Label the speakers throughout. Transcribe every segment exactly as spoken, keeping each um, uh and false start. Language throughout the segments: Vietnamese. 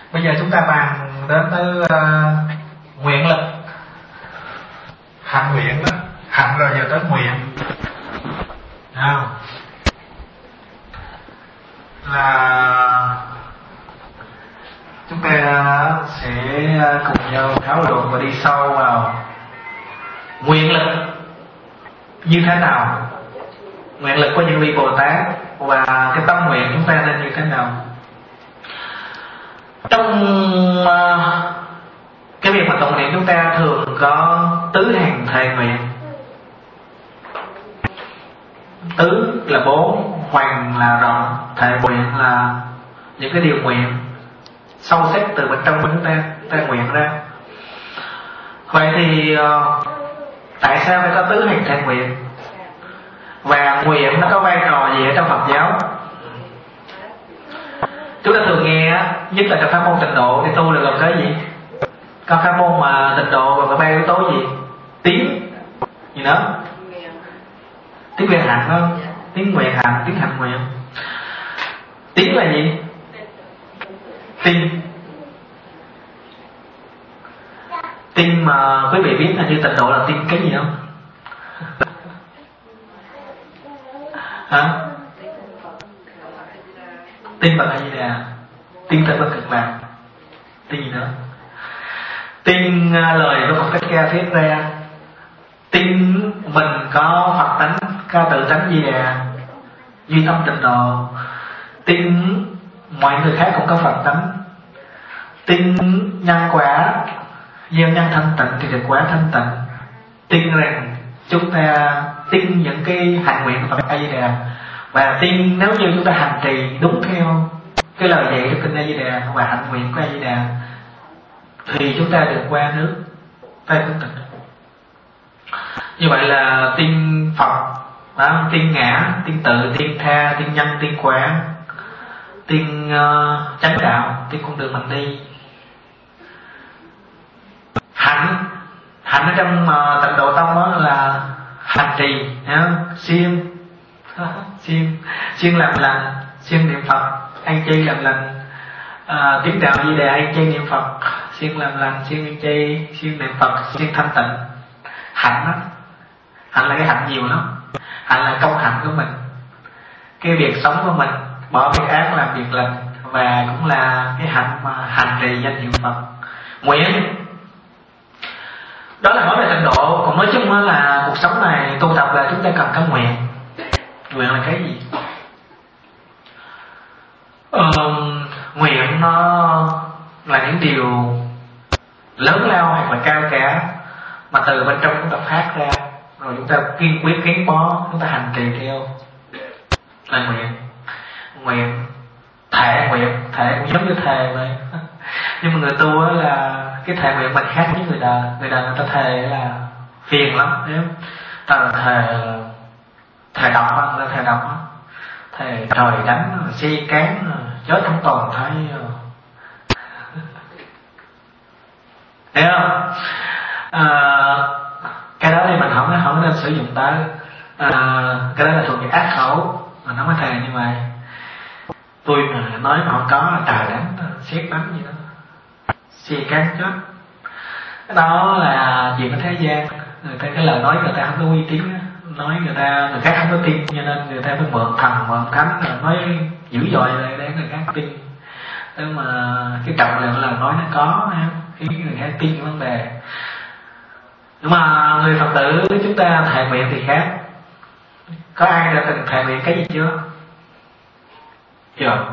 Speaker 1: Bây giờ chúng ta bàn đến tới uh, nguyện lực. Hạnh nguyện đó, hạnh rồi giờ tới nguyện. Không? Là chúng ta sẽ cùng nhau thảo luận và đi sâu vào nguyện lực như thế nào, nguyện lực của những vị Bồ Tát và cái tâm nguyện chúng ta nên như thế nào. Trong uh, cái việc mà tụng niệm chúng ta thường có tứ hàng thệ nguyện. Tứ là bốn, hoàng là rộng, thệ nguyện là những cái điều nguyện sâu sắc từ bên trong chúng ta, ta nguyện ra. Vậy thì uh, tại sao phải có tứ hàng thệ nguyện? Và nguyện nó có vai trò gì ở trong Phật giáo? Chúng ta thường nghe, nhất là trong pháp môn tịnh độ thì tu là gồm cái gì? Có pháp môn mà tịnh độ gồm có ba yếu tố gì? Tiếng gì đó? Tiếng nguyện hạnh không? Tiếng nguyện hạnh, tiếng hạnh nguyện. Tiếng là gì? Tin. Tin mà quý vị biết là như tịnh độ là tin cái gì không? Hả? Tin Phật A Di Đà, tin Phật Bất Cực Lạc, tin gì nữa? Tin lời của Phật Thích Ca thuyết ra, tin mình có Phật tánh, có tự tánh Di Đà, duy tâm tịnh độ, tin mọi người khác cũng có Phật tánh, tin nhân quả, gieo nhân thanh tịnh thì được quả thanh tịnh, tin rằng chúng ta tin những cái hạnh nguyện của Phật A Di Đà, và tin nếu như chúng ta hành trì đúng theo cái lời dạy của kinh A Di Đà và hạnh nguyện của A Di Đà thì chúng ta được qua nước ta cũng tịnh. Như vậy là tin Phật, đó, tin ngã, tin tự, tin tha, tin nhân, tin quả, tin uh, chánh đạo, tin con đường mình đi. Hạnh, hạnh ở trong uh, tịnh độ tông đó là hành trì, siêng, siêng, siêng làm lành, siêng niệm Phật, an chay làm lành, uh, tiếng đạo Di Đà an chay niệm Phật, siêng làm lành, siêng an chay, siêng niệm Phật, siêng thanh tịnh. Hạnh đó, hạnh là cái hạnh nhiều lắm. Hạnh là công hạnh của mình, cái việc sống của mình, bỏ việc ác làm việc lành, và cũng là cái hạnh mà hành trì danh hiệu Phật. Nguyện đó là nói về tịnh độ. Còn nói chung là cuộc sống này tu tập là chúng ta cần có nguyện. Nguyện là cái gì? Ờ, nguyện nó là những điều lớn lao hoặc là cao cả mà từ bên trong chúng ta phát ra, rồi chúng ta kiên quyết gắn bó, chúng ta hành trì theo là nguyện. Nguyện, thệ nguyện, thệ cũng giống như thề vậy. Nhưng mà người tu là cái thệ nguyện mình khác với người đời. Người đời người ta thề là phiền lắm, nếu ta là thề thề độc á, người ta thề độc á, thề trời đánh, xe cán, chết không toàn thấy. Hiểu không? À, cái đó thì mình không không nên sử dụng tới. À, cái đó là thuộc về ác khẩu, mình không có thề như vậy. Tôi mà nói mà không có là trời đánh, xét đánh gì đó, xe cán chết. Cái đó là chuyện của thế gian. Người ta cái lời nói người ta không có uy tín, nói người ta người khác không có tin, cho nên người ta phải mượn thần mượn thánh rồi nói dữ dội lại để người khác tin. Nhưng mà cái trọng lượng là nói nó có khiến người khác tin cái vấn đề. Nhưng mà người Phật tử chúng ta thệ nguyện thì khác. Có ai đã từng thệ nguyện cái gì chưa? Chưa.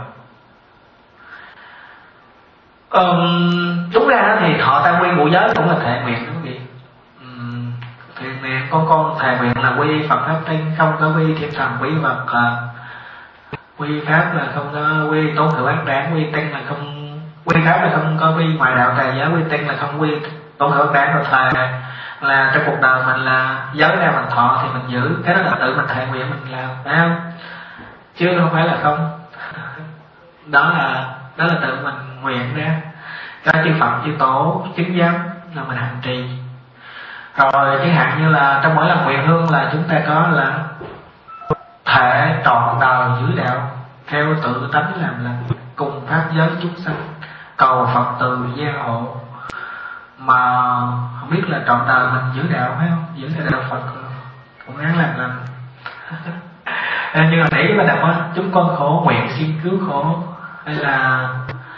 Speaker 1: Um, đúng ra thì họ tam quy ngũ giới cũng là thệ nguyện đó quý vị. Um, thệ nguyện con con thệ nguyện là quy Phật pháp tinh, không có quy thiên thần quý vật. Uh, quy pháp là không có quy tôn thượng ác đáng, quy tinh là không quy pháp là không có quy ngoại đạo tà giới, quy tinh là không quy tôn thượng ác đáng. Rồi thề là trong cuộc đời mình là giới ra mình thọ thì mình giữ, cái đó là tự mình thệ nguyện mình làm, phải không? Chứ không phải là không. Đó là đó là tự mình nguyện ra. Các chư Phật chư tổ chứng giám là mình hành trì. Rồi chẳng hạn như là trong mỗi lần nguyện hương là chúng ta có là thể trọn đời giữ đạo theo tự tánh làm lành, cùng pháp giới chúng sanh, cầu Phật từ gia hộ, mà không biết là trọn đời mình giữ đạo phải không, giữ đạo Phật cũng ráng làm lành. Nhưng mà nãy chúng ta đọc á, chúng con khổ nguyện xin cứu khổ, hay là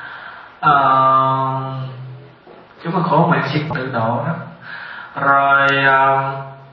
Speaker 1: uh, chúng con khổ nguyện xin tự độ đó. Rồi uh,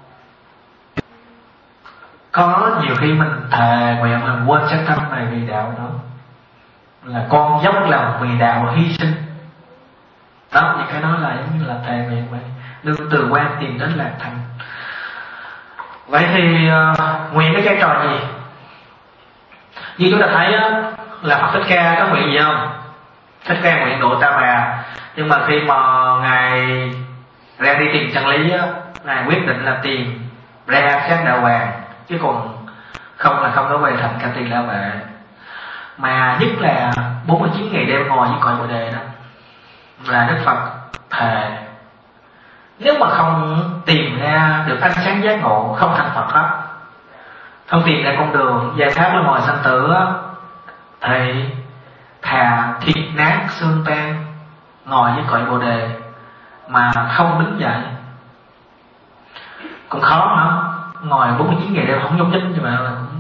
Speaker 1: có nhiều khi mình thề nguyện là quên sát tâm này vì đạo nữa, là con dốc lòng vì đạo hy sinh đó, những cái đó là giống như là thề nguyện vậy, nương từ quan tìm đến lạc thành. Vậy thì uh, nguyện cái vai trò gì? Như chúng ta thấy á, là Phật Thích Ca có nguyện gì không? Thích Ca nguyện độ Ta Bà, nhưng mà khi mà ngài ra đi tìm chân lý á, ngài quyết định là tìm ra sát đạo hoàng, chứ còn không là không có về thành Ca Tỳ La Vệ. Mà nhất là bốn mươi chín ngày đêm ngồi với cội Bồ Đề đó, là Đức Phật thề nếu mà không tìm ra được ánh sáng giác ngộ, không thành Phật hết, không tìm ra con đường giải thoát luân hồi sanh tử á, thì thà thịt nát xương tan ngồi với cội Bồ Đề mà không đứng dậy cũng khó hả? Ngồi bốn mươi chín ngày đêm không nhúc nhích như vậy là cũng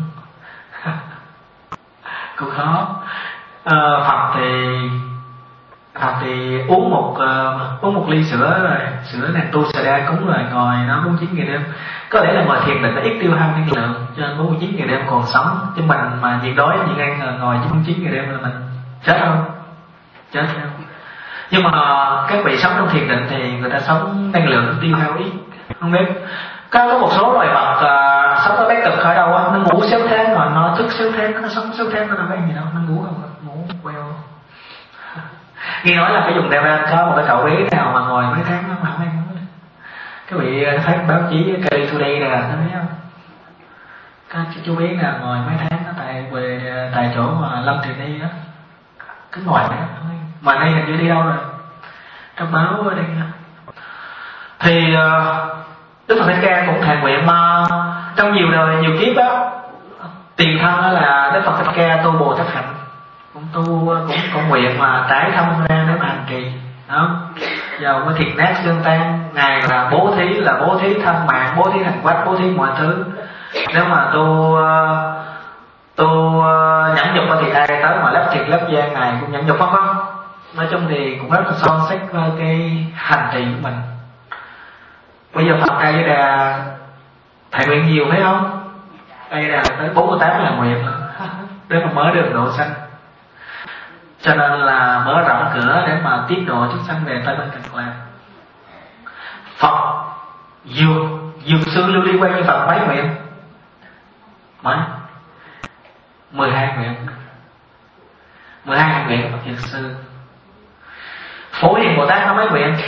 Speaker 1: cũng khó. Ờ, Phật thì Phật thì uống một uh, uống một ly sữa rồi, sữa nàng tu xà đa cúng rồi ngồi nó bốn mươi chín ngày đêm. Có lẽ là ngồi thiền định nó ít tiêu hao năng lượng, cho nên bốn mươi chín ngày đêm còn sống. Chứ mình mà nhịn đói nhịn ăn ngồi bốn mươi chín ngày đêm là mình chết không? Chết không? Nhưng mà các vị sống trong thiền định thì người ta sống năng lượng tiêu hao ít. Không biết có có một số loài vật uh, sống ở bát cực ở đâu á, nó ngủ sáu tháng rồi nó thức sáu tháng, nó sống sáu tháng nó đâu có gì đâu, nó ngủ không, ngủ queo. Nghe nói là cái vùng Đà Nẵng có một cái cậu bé nào mà ngồi mấy tháng nó mà không ăn. Các vị thấy báo chí Kelly Today nè, có thấy không? Có chú bé nào ngồi mấy tháng nó tại về tại chỗ mà Lâm Thị Ni á, cứ ngồi đó. Mà đây hình như đi đâu rồi? Trong báo ở đây. Thì Đức Phật Thích Ca cũng thề nguyện mà trong nhiều đời nhiều kiếp đó, tiền thân đó là Đức Phật Thích Ca tu Bồ Tát Hạnh, cũng tu cũng cũng nguyện mà tái thông ra để mà hành trì đó. Giờ mới thịt nát xương tan, ngài là bố thí, là bố thí thân mạng, bố thí hành quách, bố thí mọi thứ. Nếu mà tu tu nhẫn nhục thì ai tới mà lắp thịt lắp da ngài cũng nhẫn nhục, không không? Nói chung thì cũng rất là son xét cái hành trì của mình. Bây giờ Phật A Di Đà thầy nguyện nhiều phải không? A Di Đà tới bốn mươi tám là nguyện để mà mở đường độ sanh, cho nên là mở rộng cửa để mà tiếp độ chúng sanh về Tây Bên Cực Lạc. Phật dược dược sư Lưu Ly Quang Như Phật mấy nguyện? Mấy? mười hai nguyện. mười hai nguyện Phật dược sư. Phổ Hiền Bồ Tát có mấy nguyện?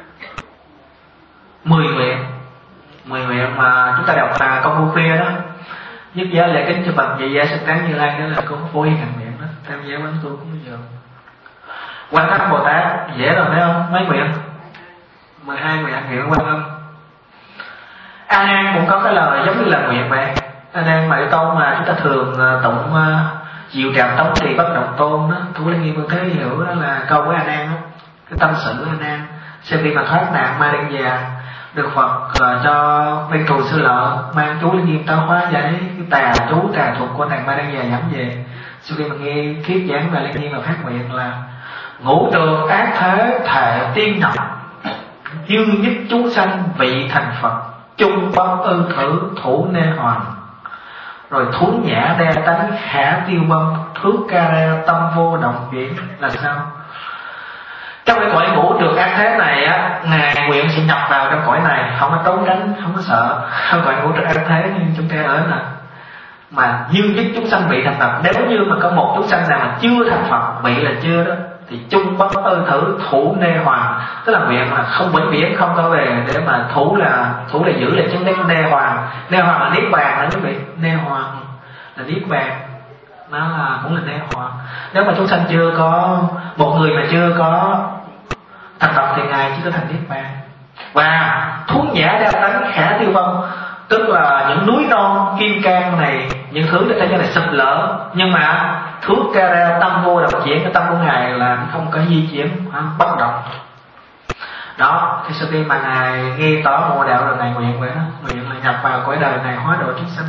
Speaker 1: mười nguyện. mười nguyện mà chúng ta đọc là công phu khuya đó. Nhất giá lễ kính cho Phật Vậy Gia Sức Tán Như Lai, đó là công phu Hiền hành nguyện đó. Tham gia quán tu cũng bây giờ. Quan Thắng Bồ Tát dễ rồi phải không? Mấy nguyện? mười hai nguyện nguyện Quan Âm. A Nan cũng có cái lời giống như là nguyện vậy. A Nan mà cái câu mà chúng ta thường tụng diệu trạm tống trì bất động tôn đó, Thủ Lăng Nghiêm Vương Thế hiểu đó là câu của A Nan đó. Cái tâm sự A Nan sau khi mà thoát nạn ma đen già, được Phật uh, cho bên thù sư lợi mang chú Lăng Nghiêm Táo Hóa giải cái tà chú tà thuật của nàng ma đen già giảm về. Sau khi mà nghe thuyết giảng về Lăng Nghiêm mà phát nguyện là ngũ đường ác thế thể tiên nhập, dương nhất chúng sanh vị thành Phật, chung bất ư thử thủ nê hoàng, rồi thú nhã đa tánh khả tiêu bâm, thước ca ra tâm vô động chuyển. Là sao? Trong cái cõi ngũ đường ác thế này á, ngài nguyện sẽ nhập vào trong cõi này, không có trốn tránh, không có sợ. Không cõi ngũ đường ác thế như chúng ta ở là mà dương nhất chúng sanh vị thành Phật. Nếu như mà có một chúng sanh nào mà chưa thành Phật, vị là chưa đó, thì chung bất ư thử thủ nê hoàng, tức là nguyện là không vĩnh viễn không có về, để mà thủ là thủ là giữ là chứng đắc nê hoàng. Nê hoàng là niết bàn đó quý vị. Nê hoàng là niết bàn, nó là cũng là nê hoàng. Nếu mà chúng sanh chưa có, một người mà chưa có thành Phật thì ngài chỉ có thành niết bàn. Và thú nhã đa tánh khả tiêu vong, tức là những núi non kim cang này, những thứ để thế giới này sụp lở, nhưng mà thuốc ra ra tâm vô động chuyển, cái tâm của ngài là không có di chuyển, bất động. Đó, thì sau khi mà ngài nghe tỏ ngộ đạo rồi ngài nguyện vậy đó, nguyện là nhập vào cõi đời này hóa độ chúng sanh.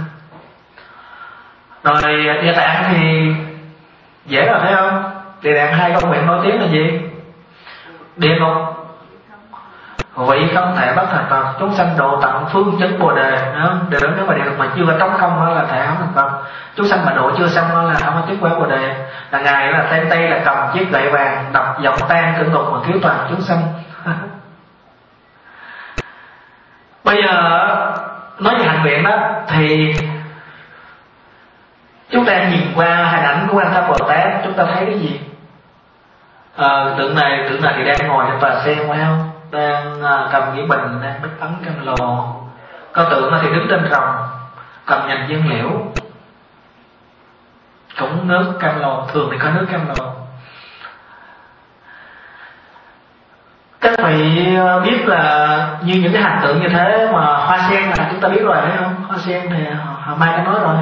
Speaker 1: Rồi Địa Tạng thì dễ rồi thấy không? Địa Tạng hai câu nguyện nổi tiếng là gì? Địa ngục vị không thể bất thành Phật, chúng sanh độ tận phương chứng Bồ đề. Điều đó nếu mà địa ngục mà chưa có trống không đó là thể không thành Phật. Chúng sanh mà độ chưa xong đó là không có chứng quả Bồ đề. Là ngài là tên tay là cầm chiếc gậy vàng đập giọng tan cửu ngục mà cứu toàn chúng sanh. Bây giờ nói về hạnh nguyện đó thì chúng ta nhìn qua hình ảnh của Quan Thế Bồ Tát, chúng ta thấy cái gì? À, tượng này tượng này thì đang ngồi trên tòa sen phải không? Đang uh, cầm cái bình, đang bích ấn cam lồ. Có tượng thì đứng trên rồng, cầm nhành dương liễu, cũng nước cam lồ, thường thì có nước cam lồ. Các vị biết là như những cái hành tượng như thế mà hoa sen là chúng ta biết rồi phải không? Hoa sen thì họ mai có nói rồi.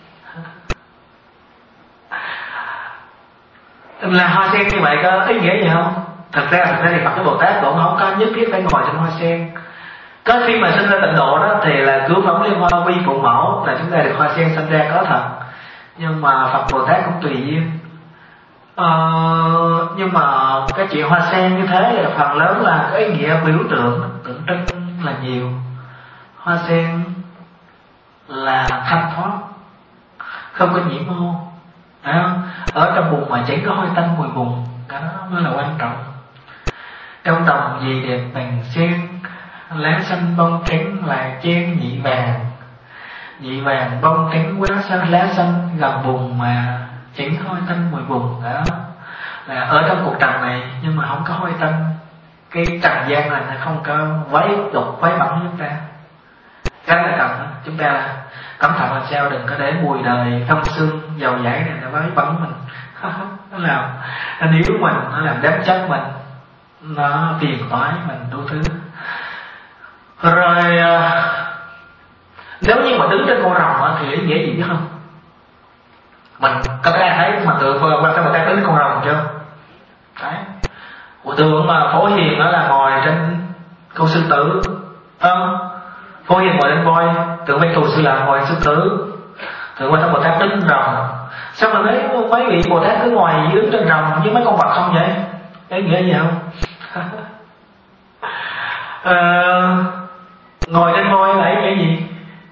Speaker 1: Là hoa sen như vậy có ý nghĩa gì không? Thật ra thật ra thì Phật cái Bồ Tát cũng không có nhất thiết phải ngồi trên hoa sen. Có khi mà sinh ra tịnh độ đó thì là cứu phóng liên hoa quy phụ mẫu, là chúng ta được hoa sen sinh ra có thật. Nhưng mà Phật Bồ Tát cũng tùy duyên. Ờ, nhưng mà cái chuyện hoa sen như thế là phần lớn là có ý nghĩa biểu tượng, tượng trưng là nhiều. Hoa sen là thanh thoát, không có nhiễm ô. Ở trong bùn mà chẳng có hôi tanh mùi bùn, cái đó mới là quan trọng. Trong đồng gì đẹp bằng sen, lá xanh bông trắng là chen nhị vàng. Nhị vàng bông trắng quá xanh, lá xanh gần bùn mà chẳng hôi tanh mùi bùn. Đó là ở trong cuộc trần này nhưng mà không có hôi tanh. Cái trần gian này nó không có váy đục váy bẩn chúng ta. Cái là cần đó. Chúng ta là cẩn thận làm sao đừng có để mùi đời phong sương dầu dãi này nó váy bẩn mình. Nó làm nó níu mình, nó làm đám chất mình, nó phiền toái mình đủ thứ. Rồi nếu như mà đứng trên con rồng thì ý nghĩa gì biết không? Mình có ai thấy mà tượng Quan Thế Bồ Tát đứng con rồng chưa? Đấy. Của tượng mà Phổ Hiền đó là ngồi trên con sư tử. Không? Phổ Hiền ngồi lên voi, tượng Văn Thù Sư Lợi ngồi sư tử, tượng Quan Thế Bồ Tát đứng rồng. Sao mà thấy mấy vị Bồ Tát cứ ngồi đứng trên rồng với mấy con vật không vậy? Ý nghĩa gì không? à, ngồi trên voi là ý nghĩa gì?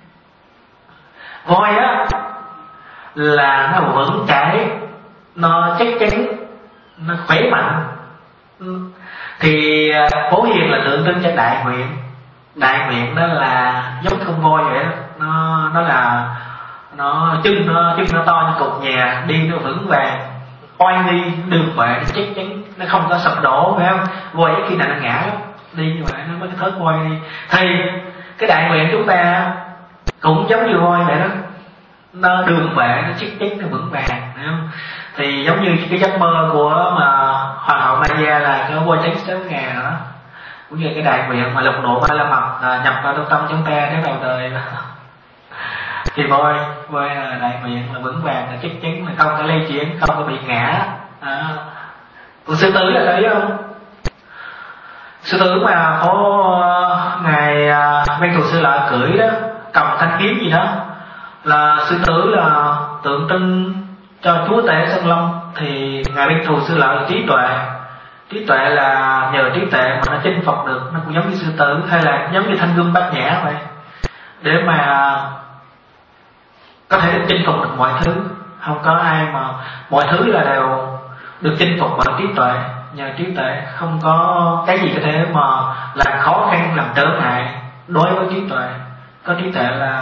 Speaker 1: Voi á là nó vững chãi, nó chắc chắn, nó khỏe mạnh. Thì Phổ Hiền là tượng trưng cho đại nguyện. Đại nguyện đó là giống con voi vậy đó. Nó nó là nó chân nó chân nó to như cột nhà, đi nó vững vàng, oai nghi, đường bệ nó chắc chắn, nó không có sập đổ phải không? Voi khi nào nó ngã lắm, đi như vậy nó mới cái thớt voi đi. Thì cái đại nguyện chúng ta cũng giống như voi vậy đó, nó đường bệ, nó chắc chắn, nó vững vàng, phải không? Thì giống như cái giấc mơ của mà Hoàng hậu Maya là cái voi trắng xéo ngà đó, cũng như cái đại nguyện mà lục độ ba la mật à, nhập vào trong tâm chúng ta đến đầu đời. Thì voi voi là đại nguyện là vững vàng, là chắc chắn, là không có lây chuyển, không có bị ngã. À, còn sư tử là thấy không? Sư tử mà có ngài Văn Thù Sư Lợi cưỡi đó, cầm thanh kiếm gì đó, là sư tử là tượng trưng cho chúa tể Sơn Long. Thì ngài Văn Thù Sư Lợi là trí tuệ. Trí tuệ là nhờ trí tuệ mà nó chinh phục được, nó cũng giống như sư tử, hay là giống như thanh gươm bát nhã vậy, để mà có thể được chinh phục được mọi thứ. Không có ai mà mọi thứ là đều được chinh phục bởi trí tuệ. Nhờ trí tuệ không có cái gì có thể mà làm khó khăn, làm trở ngại đối với trí tuệ. Có trí tuệ là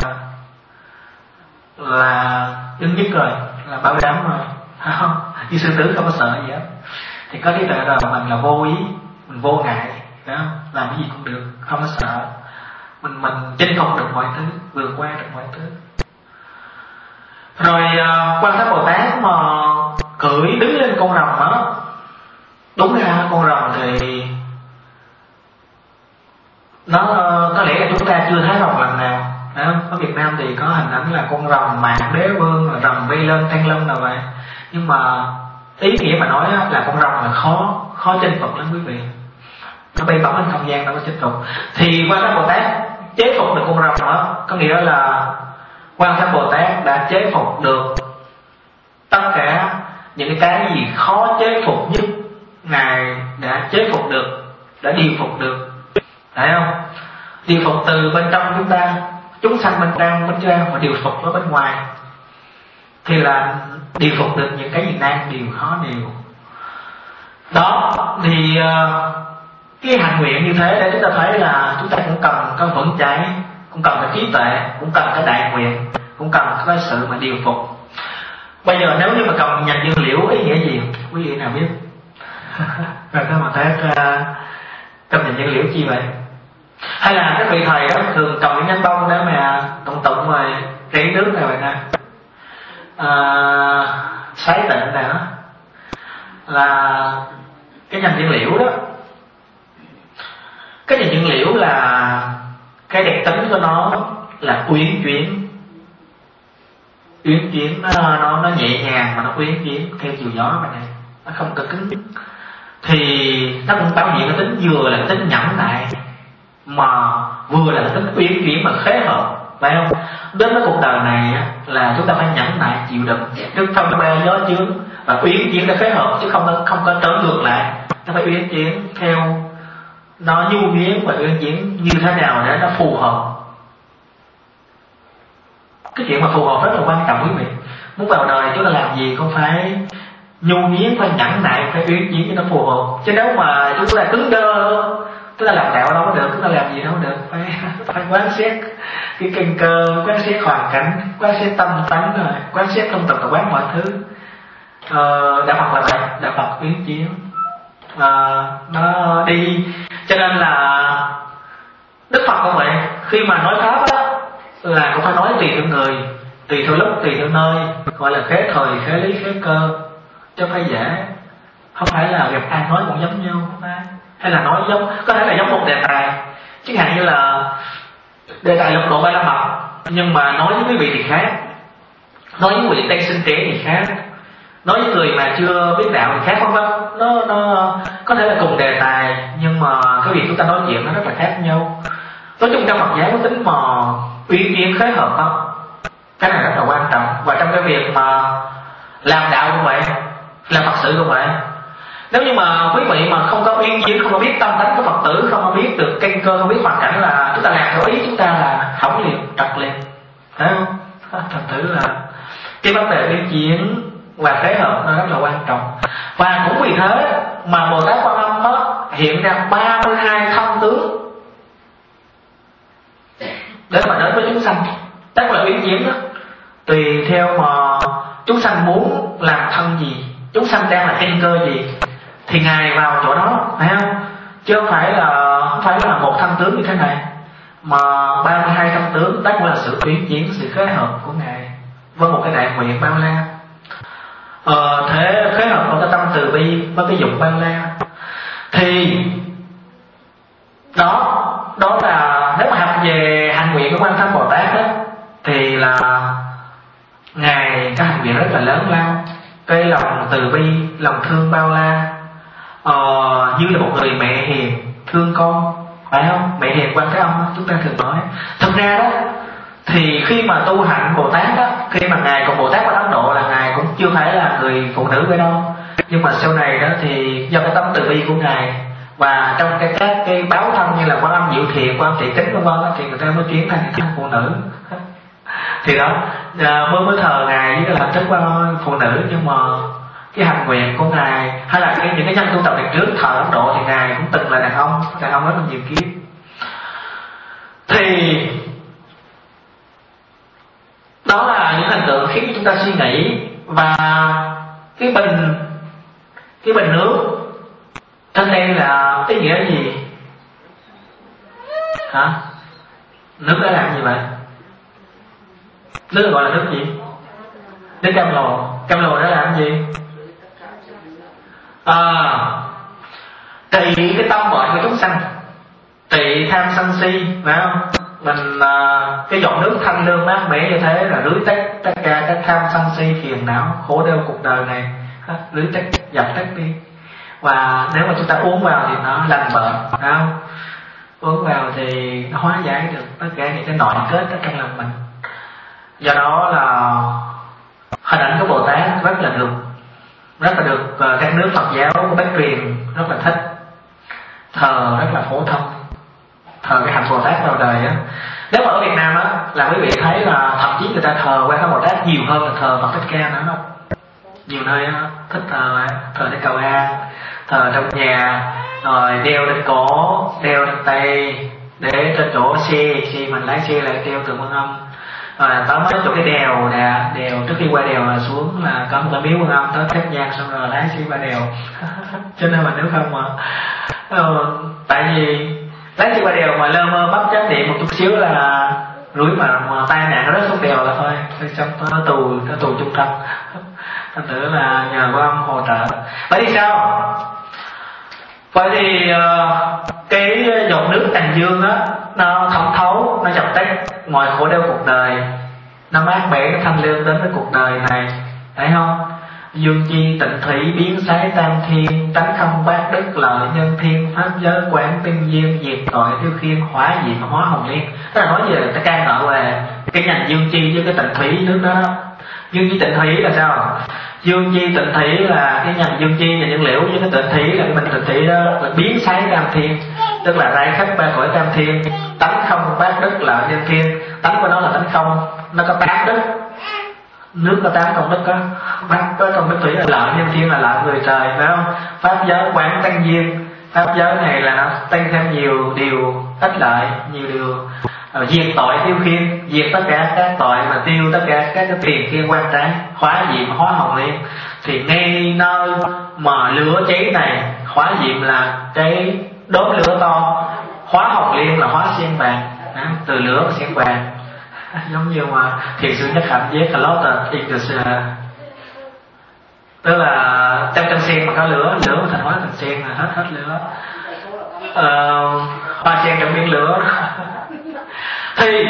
Speaker 1: là đứng nhất rồi, là bảo đảm rồi, không? Như sư tử không có sợ gì hết. Thì có trí tuệ rồi mình là vô ý, mình vô ngại, phải không? Làm cái gì cũng được, không có sợ. Mình mình chinh phục được mọi thứ, vượt qua được mọi thứ. Rồi uh, Quan Thế Bồ Tát mà cưỡi đứng lên con rồng đó, đúng ra con rồng thì nó có lẽ là chúng ta chưa thấy rồng lần nào. Ở Việt Nam thì có hình ảnh là con rồng Mạn Đế Vương, là rồng bay lên thăng long nào vậy. Nhưng mà ý nghĩa mà nói là con rồng là khó khó chinh phục lắm quý vị. Nó bay bổng lên không gian đâu có chinh phục. Thì Quan Sát Bồ Tát chế phục được con rồng đó, có nghĩa là Quan Sát Bồ Tát đã chế phục được tất cả những cái gì khó chế phục nhất, Ngài đã chế phục được, đã điều phục được. Thấy không? Điều phục từ bên trong chúng ta, chúng sanh bên trong bên trong và điều phục ở bên ngoài, thì là điều phục được những cái gì nan điều khó điều. Đó thì cái hạnh nguyện như thế để chúng ta thấy là chúng ta cũng cần có vững chãi, cũng cần cái trí tuệ, cũng cần cái đại nguyện, cũng cần cái sự mà điều phục. Bây giờ nếu như mà cầm nhành dương liễu ý nghĩa gì quý vị nào biết? Rồi các bạn thấy cầm nhành dương liễu chi vậy? Hay là các vị thầy đó thường cầm những nhánh bông để mà tụng tụng rồi rỉ nước này vậy nè, à, sái tịnh này đó, là cái nhành dương liễu đó. Cái nhành dương liễu là cái đặc tính của nó là uyển chuyển, uyển chuyển nó, nó nó nhẹ nhàng mà nó uyển chuyển theo chiều gió vậy này, nó không có cứng. Thì nó cũng bao hiện cái tính vừa là cái tính nhẫn nại mà vừa là cái tính uyển chuyển mà khế hợp, phải không? Đến với cuộc đời này là chúng ta phải nhẫn nại chịu đựng trước phong ba gió chướng và uyển chuyển để khế hợp, chứ không không có trở ngược lại. Nó phải uyển chuyển theo nó nhu nhuyễn và uyển chuyển như thế nào để nó phù hợp. Cái chuyện mà phù hợp rất là quan trọng quý vị. Muốn vào đời chúng ta làm gì không phải nhu nhuyễn, phải nhẫn nại, phải uyển chuyển cho nó phù hợp. Chứ nếu mà chúng ta cứng đơ, chúng ta làm đạo đâu có được, chúng ta làm gì đâu có được. Phải phải quán xét cái căn cơ, quán xét hoàn cảnh, quán xét tâm tánh, rồi quán xét thông tục và quán mọi thứ. Ờ, đạo Phật là vậy, đạo Phật uyển chuyển, à, nó đi. Cho nên là Đức Phật cũng vậy, khi mà nói pháp á là cũng phải nói tùy theo người, tùy theo lúc, tùy theo nơi, gọi là khế thời, khế lý, khế cơ, chứ không phải dễ. Không phải là gặp ai nói cũng giống nhau, không phải. Hay là nói giống, có thể là giống một đề tài, chẳng hạn như là đề tài lục độ Ba La Mật, nhưng mà nói với quý vị thì khác, nói với quý vị đang sinh trẻ thì khác, nói với người mà chưa biết đạo thì khác, vân vân. Nó nó có thể là cùng đề tài, nhưng mà cái việc chúng ta nói chuyện nó rất là khác nhau. Nói chung trong Phật giáo có tính mà uyển chuyển khế hợp không? Cái này rất là quan trọng. Và trong cái việc mà làm đạo cũng vậy, làm Phật sự cũng vậy. Nếu như mà quý vị mà không có uyển chuyển, không có biết tâm tánh của Phật tử, không có biết được căn cơ, không biết hoàn cảnh, là chúng ta làm theo ý chúng ta là hỏng liền, trật liền, thấy không? Thành thử là cái vấn đề uyển chuyển và khế hợp nó rất là quan trọng. Và cũng vì thế mà Bồ Tát Quan Âm đó hiện ra ba mươi hai thân tướng để mà đến với chúng sanh. Đó là uyển chuyển đó. Tùy theo mà chúng sanh muốn làm thân gì, chúng sanh đang là căn cơ gì, thì Ngài vào chỗ đó, phải không? Chứ không phải là không phải là một thân tướng như thế này, mà ba mươi hai thân tướng. Đó cũng là sự uyển chuyển, sự khế hợp của Ngài với một cái đại nguyện bao la. Ờ, thế khế hợp của cái tâm từ bi với cái dụng bao la. Thì đó đó là nếu mà học về hành nguyện của Quan Sát Bồ Tát đó, thì là Ngài cái hành nguyện rất là lớn lao, cái lòng từ bi, lòng thương bao la, ờ, như là một người mẹ hiền thương con, phải không? Mẹ hiền Quan Thế Âm chúng ta thường nói. Thực ra đó thì khi mà tu hạnh Bồ Tát đó, khi mà Ngài còn Bồ Tát ở Ấn Độ là Ngài cũng chưa phải là người phụ nữ vậy đâu. Nhưng mà sau này đó thì do cái tâm từ bi của Ngài, và trong cái các cái báo thân như là Quan Âm Diệu Thiện, Quan Âm Thị Kính vân vân, thì người ta mới chuyển thành thân phụ nữ. Thì đó mới mới thờ Ngài với cái hình thức phụ nữ. Nhưng mà cái hành nguyện của Ngài, hay là cái, những cái nhân tu tập đằng trước thờ Ấn Độ, thì Ngài cũng từng là đàn ông, đàn ông rất là nhiều kiếp. Thì đó là những hình tượng khiến chúng ta suy nghĩ. Và cái bình cái bình nước trên đây là ý nghĩa gì hả? Nước đã làm gì vậy? Nước gọi là nước gì? Nước cam lồ. Cam lồ đã làm gì? À, tùy cái tâm bệnh của chúng sanh, tùy tham sân si, phải không? mình uh, cái giọt nước thanh lương mát mẻ như thế là rưới tất tất cả các tham sân si phiền não khổ đau cuộc đời này, rưới tất dập tắt đi. Và nếu mà chúng ta uống vào thì nó lành bệnh, phải không? Uống vào thì nó hóa giải được tất cả những cái nội kết ở trong lòng mình. Do đó là hình ảnh của Bồ Tát rất là được rất là được uh, các nước Phật giáo của Bắc truyền rất là thích, thờ rất là phổ thông, thờ cái hạnh Bồ Tát vào đời á. Nếu mà ở Việt Nam á là quý vị thấy là thậm chí người ta thờ Quan Thế Bồ Tát nhiều hơn là thờ Phật Thích Ca nữa đó. Nhiều nơi á thích thờ thờ để cầu an, thờ trong nhà, rồi đeo lên cổ, đeo lên tay, để trên chỗ xe khi mình lái xe lại đeo từ Quan Âm. Rồi tới mấy chỗ cái đèo nè, đèo trước khi qua đèo là xuống là có một cái miếu Quan Âm, tới thét nhang xong rồi lái xe qua đèo. Cho nên mà nếu không mà ờ, tại vì lái xe qua đèo mà lơ mơ bắt chánh niệm một chút xíu là rủi mà, mà tai nạn nó rớt xuống đèo là thôi, xong nó tù nó tù chung thân. Thành thử là nhờ Quan Âm hỗ trợ. Vậy thì sao? Vậy thì uh, cái giọt nước tàn dương á, nó thẩm thấu, nó dập tắt mọi khổ đau cuộc đời, nó mát mẻ, nó thanh lương đến với cuộc đời này, thấy không? Dương chi tịnh thủy biến sái tam thiên, tánh không bát đức lợi nhân thiên, pháp giới quán tinh diêm, diệt tội tiêu khiên, hóa diệm hóa hồng liên. Tức là nói về ta ca ngợi về cái nhành dương chi với cái tịnh thủy nước đó. Dương chi tịnh thủy là sao? Dương chi tịnh thủy là cái nhành dương chi và nhân liễu, với cái tịnh thủy là cái bình tịnh thủy đó là biến sái tam thiên, tức là rải khắp ba cõi tam thiên. Tánh không bát đức lợi nhân thiên, tánh của nó là tánh không, nó có tám đức. Nước có tám công đức đó, bát có công đức thủy là lợi nhân thiên, là lợi người trời, phải không? Pháp giới quán tăng duyên, pháp giới này là nó tăng thêm nhiều điều ích lợi, nhiều điều uh, diệt tội tiêu khiên, diệt tất cả các tội mà tiêu tất cả các cái tiền kiên quan trái, hóa diệm hóa hồng liên. Thì ngay nơi mà lửa cháy này, hóa diệm là cái đốm lửa to, hóa hồng liên là hóa sen vàng, từ lửa sen vàng. Giống như mà thiền sư Nhất Hạnh viết a lot of things, tức là trong trong sen mà có lửa, lửa thành hóa thành sen là hết hết lửa. Uh, hoa sen trong miếng lửa. Thì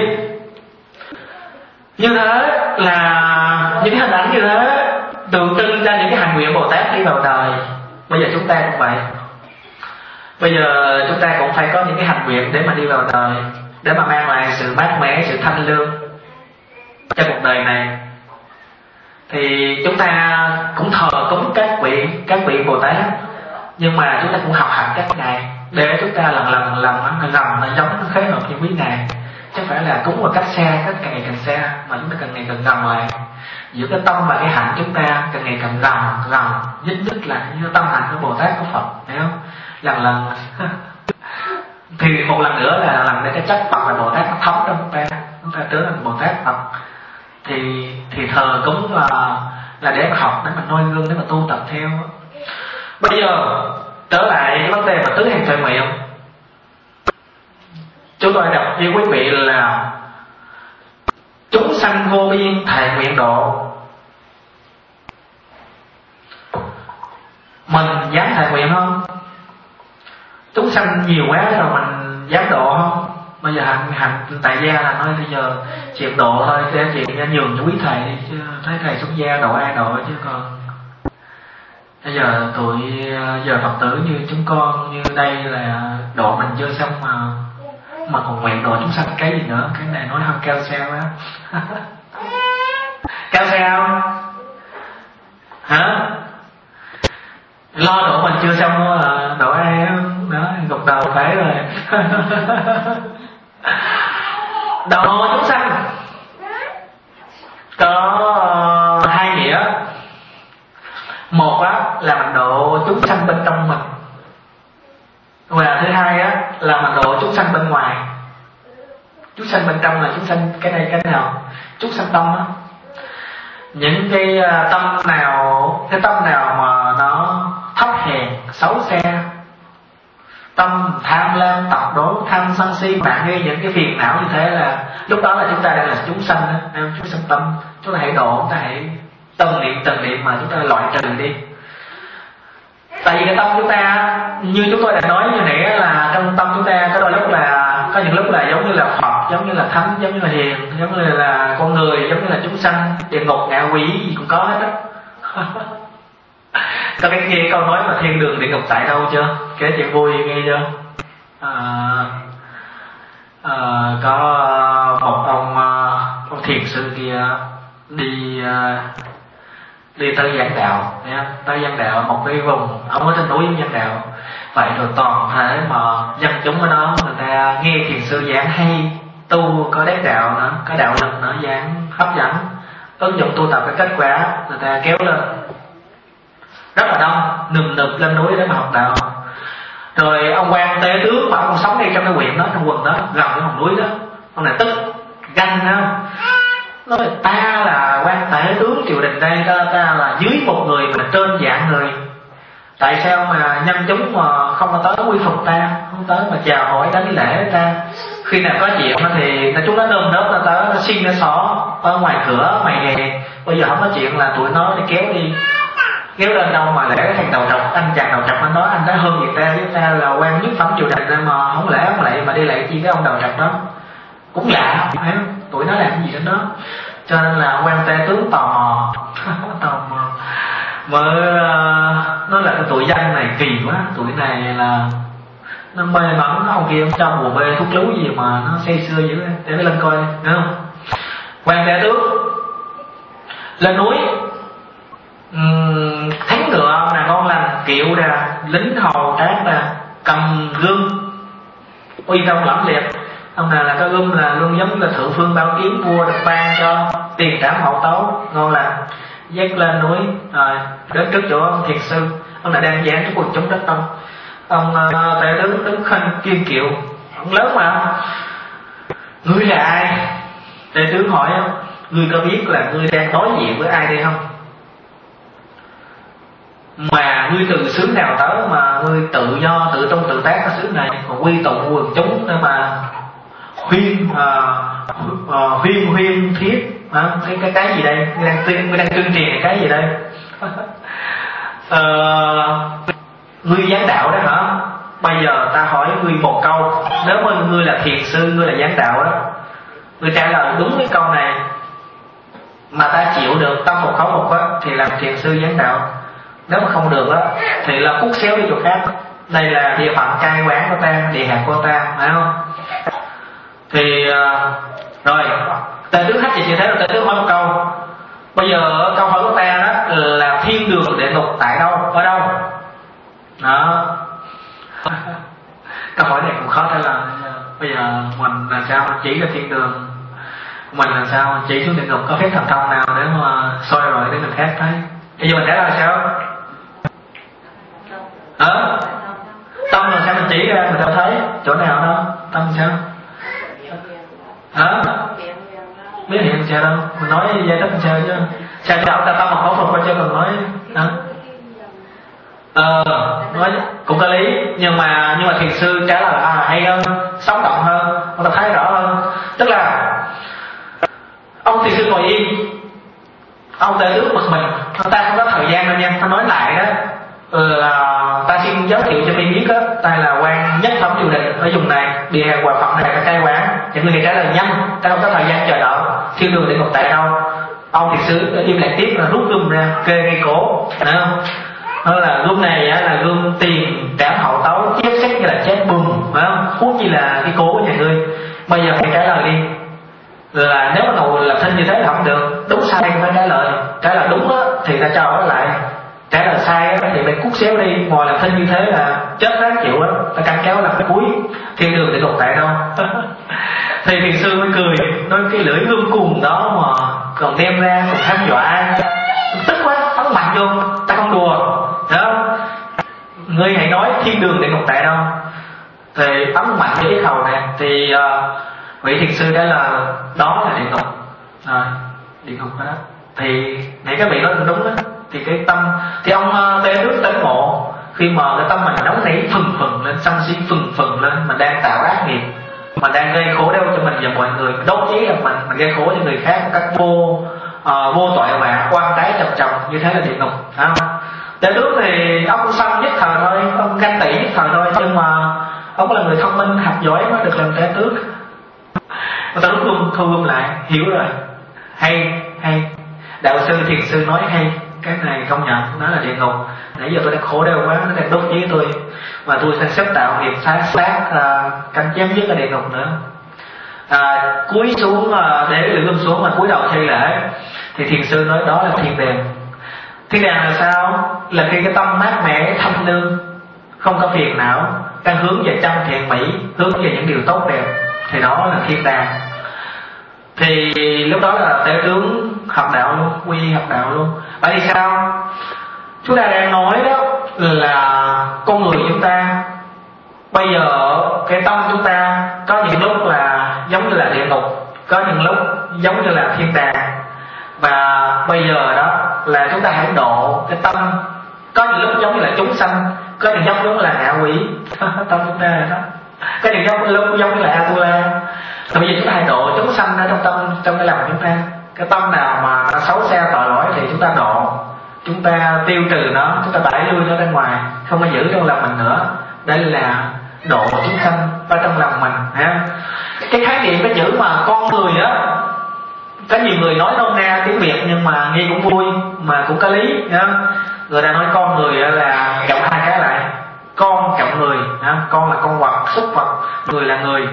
Speaker 1: như thế là những cái hình ảnh như thế tượng trưng ra những cái hành nguyện Bồ Tát đi vào đời. Bây giờ chúng ta cũng vậy. Bây giờ chúng ta cũng phải có những cái hành nguyện để mà đi vào đời, để mà mang lại sự mát mẻ, sự thanh lương cho cuộc đời này. Thì chúng ta cũng thờ cúng các vị các vị Bồ Tát, nhưng mà chúng ta cũng học hành các ngài để chúng ta lần lần lần nó gần nó giống khế hợp như quý ngài, chứ không phải là cúng một cách xa, cách càng ngày càng xa, mà chúng ta càng ngày càng gần lại. Giữa cái tâm và cái hạnh chúng ta càng ngày càng gần gần dít dít lại như tâm hạnh của Bồ Tát của Phật, hiểu không? Lần lần thì một lần nữa là lần để cái chất Phật là Bồ Tát nó thấm trong chúng ta, chúng ta trở thành Bồ Tát Phật. Thì thì thờ cúng là là để mà học, để mà noi gương, để mà tu tập theo. Bây giờ trở lại cái vấn đề mà tứ hàng thệ nguyện, chúng tôi đọc với quý vị là chúng sanh vô biên thệ nguyện độ. Mình dám thệ nguyện không? Chúng sanh nhiều quá rồi mình dám độ không? Bây giờ hành hành tại gia là nói bây giờ chuyện độ thôi, để chuyện nhường cho quý thầy đi, chứ thấy thầy xuất gia độ ai độ, chứ còn bây giờ tụi giờ Phật tử như chúng con như đây là độ mình chưa xong mà mà còn nguyện độ chúng sanh cái gì nữa. Cái này nói hơi cao sao á. Cao sao hả? Lo độ mình chưa xong mà độ ai đó gục đầu phải rồi. Độ chúng sanh có uh, hai nghĩa. Một á là mình độ chúng sanh bên trong mình, và thứ hai á là mình độ chúng sanh bên ngoài. Chúng sanh bên trong là chúng sanh cái này cái nào? Chúng sanh tâm á. Những cái uh, tâm nào, cái tâm nào mà nó thấp hèn, xấu xa, tâm tham lam, tập đố, tham sân si, mạng nghi, những cái phiền não như thế là lúc đó là chúng ta đang là chúng sanh đó, chúng sanh tâm. Chúng ta hãy độ, chúng ta hãy từng niệm từng niệm mà chúng ta loại trừ đi. Tại vì cái tâm chúng ta như chúng tôi đã nói như nãy là trong tâm chúng ta có đôi lúc là có những lúc là giống như là Phật, giống như là thánh, giống như là hiền, giống như là con người, giống như là chúng sanh, địa ngục, ngạ quỷ gì cũng có hết á. Có cái nghe câu nói mà thiên đường địa ngục tại đâu chưa? Kể chuyện vui nghe chưa? À, à, có một ông ông thiền sư kia đi đi tới giảng đạo, nghe tới giảng đạo một cái vùng, ông ở trên núi giảng đạo, vậy rồi toàn thể mà dân chúng ở đó người ta nghe thiền sư giảng hay, tu có đắc đạo nữa, có đạo lực nữa, giảng hấp dẫn, ứng dụng tu tập cái kết quả, người ta kéo lên rất là đông, nườm nượp lên núi để mà học đạo. Rồi ông quan tế tướng mà ông sống ngay trong cái huyện đó, trong quần đó, gần cái hòn núi đó, ông này tức ganh ha, nói ta là quan tể tướng triều đình đây, ta, ta là dưới một người mà trên dạng người, tại sao mà nhân chúng mà không có tới quy phục ta, không tới mà chào hỏi đánh lễ ta, khi nào có chuyện thì chúng nó nơm nớp, nó tới nó xin nó xỏ ở ngoài cửa mày nè, bây giờ không có chuyện là tụi nó đi kéo đi, kéo lên đâu mà lễ cái thằng đầu trọc, anh chàng đầu trọc anh nói anh đã hơn người ta, với ta là quan nhất phẩm triều đình nên mà không lễ không lệ mà đi lại chi cái ông đầu trọc đó, cũng lạ phải không? Tụi nó làm cái gì đó, cho nên là quan tể tướng tò mò tò mò mới uh, nói là cái tụi dân này kỳ quá, tụi này là nó mê mẩn, ông kia ông cho bùa mê thuốc lú gì mà nó say sưa dữ, để nó lên coi thấy không? Quan tể tướng lên núi, uhm, thắng ngựa là ngon lành, kiệu ra lính hầu trác ra cầm gươm uy phong lẫm liệt. Ông nào là có gươm là luôn giống như là thượng phương bao kiếm, vua được ban cho tiền trảm hậu tấu, ngon lành, dắt lên núi rồi đến trước chỗ ông thiền sư. Ông này đang giảng trước quần chúng rất đông. Ông uh, tể tướng đứng khanh kiên kiệu, ông lớn mà, ngươi là ai? Tể tướng hỏi, ngươi có biết là ngươi đang đối diện với ai đây không? Mà ngươi từ xứ nào tới mà ngươi tự do tự tung tự tác ở xứ này, còn quy tụ quần chúng để mà huyên uh, uh, huyên huyên thiết à, cái cái cái gì đây? Ngươi đang tuyên, ngươi đang tuyên truyền cái gì đây? uh, ngươi giảng đạo đó hả? Bây giờ ta hỏi ngươi một câu, nếu mà ngươi là thiền sư, ngươi là giảng đạo đó, ngươi trả lời đúng cái câu này mà ta chịu được tâm một khẩu một á thì làm thiền sư giảng đạo. Nếu mà không được á thì là cút xéo đi chỗ khác. Đây là địa phận cai quản của ta, địa hạt của ta, phải không? Thì uh, rồi tể tướng hết gì như thế rồi, tể tướng hỏi một câu. Bây giờ câu hỏi của ta đó là thiên đường địa ngục tại đâu, ở đâu? Đó. Câu hỏi này cũng khó trả lời. Bây giờ mình làm sao mình chỉ ra thiên đường, mình làm sao mình chỉ xuống địa ngục, có phép thần thông nào để mà soi rọi để người khác thấy? Bây giờ mình trả lời sao? Hả? Tâm là sao mình chỉ ra người ta thấy chỗ nào đó? Tâm sao? Hả? Biết hiện sao đâu, mình nói giải thích sao chứ? Sao cho ông ta tâm một khẩu Phật qua cho mình nói? Hả? Ờ, nói cũng có lý, nhưng mà nhưng mà thiền sư trả lời à, hay hơn, sống động hơn, ông ta thấy rõ hơn. Tức là ông thiền sư ngồi yên, ông tể tướng bực mình, ta không có thời gian đâu nha, ta nói lại đó là ta xin giới thiệu cho mình biết đó, ta là quan nhất phẩm triều đình ở vùng này, địa hạt hòa phận này là cai quản, thì người này trả lời nhanh, ta không có thời gian chờ đợi. Thiên đường địa ngục tại đâu? Ông thiền sư im lặng tiếp là rút gươm ra kê ngay cổ, phải không? Đó là gươm này á, là gươm tiền trảm hậu tấu, chép xét như là chép bùm, phải không? Huống chi là cái cổ của nhà ngươi. Bây giờ phải trả lời đi, là nếu mà ngồi làm thinh như thế là không được, đúng sai phải trả lời. Trả lời đúng á thì ta cho nó lại, trả lời sai á thì phải cút xéo đi. Ngồi làm thinh như thế là chết ráng chịu á, ta căng kéo làm cái cuối. Thiên đường địa ngục tại đâu? Thì thiền sư mới cười, nói cái lưỡi gươm cùng đó mà còn đem ra còn tham dọa ai, tức quá, ấn mạnh vô, ta không đùa đó. Ngươi hãy nói thiên đường địa ngục tại đâu? Thì ấn mạnh với cái khẩu này thì uh, vị thiền sư đã là đó là địa ngục rồi, địa ngục đó. Thì nãy các vị nói cũng đúng đó. Thì cái tâm thì ông uh, tê nước tấn ngộ, khi mà cái tâm mình nóng nảy phừng phừng lên, sân si phừng phừng lên, mình đang tạo ác nghiệp, mình đang gây khổ đau cho mình và mọi người, mình đốt cháy là mình, mình gây khổ cho người khác một cách vô uh, vô tội vạ, quan trái chập chồng, như thế là địa ngục, phải không? Tể tướng thì ông sân nhất thời thôi, ông ganh tị nhất thời thôi, nhưng mà ông là người thông minh học giỏi mới được làm tể tướng. Người ta rút luôn thu gom lại, hiểu rồi. Hay, hay. Đạo sư, thiền sư nói hay. Cái này công nhận, nó là địa ngục. Nãy giờ tôi đang khổ đau quá, nó đang đốt với tôi. Và tôi đang sắp tạo nghiệp sát sát uh, cắn chém với cái địa ngục nữa. À, cúi xuống uh, để lưỡi gom xuống mà cúi đầu thay lễ. Thì thiền sư nói đó là thiên đàng. Thiên đàng là sao? Là khi cái tâm mát mẻ, thanh lương, không có phiền não, đang hướng về chân thiện mỹ, hướng về những điều tốt đẹp, thì đó là thiên đàng. Thì lúc đó là tể tướng học đạo luôn, quy học đạo luôn. Bởi vì sao? Chúng ta đang nói đó là con người chúng ta bây giờ cái tâm chúng ta có những lúc là giống như là địa ngục, có những lúc giống như là thiên đàng. Và bây giờ đó là chúng ta hãy độ cái tâm, có những lúc giống như là chúng sanh, có những lúc giống như là ngạ quỷ. Tâm chúng ta là đó, có những lúc giống như là Atula. Thì bây giờ chúng ta hãy độ chúng sanh ở trong tâm, trong cái lòng chúng ta. Cái tâm nào mà nó xấu xa tội lỗi thì chúng ta độ, chúng ta tiêu trừ nó, chúng ta đẩy lui nó ra ngoài, không có giữ trong lòng mình nữa. Đây là độ chúng sanh ở trong lòng mình ha. Cái khái niệm cái chữ mà con người á, có nhiều người nói nôm na tiếng Việt nhưng mà nghe cũng vui mà cũng có lý ha. Người ta nói con người là cộng hai cái lại, con cộng người ha. Con là con vật, súc vật, người là người.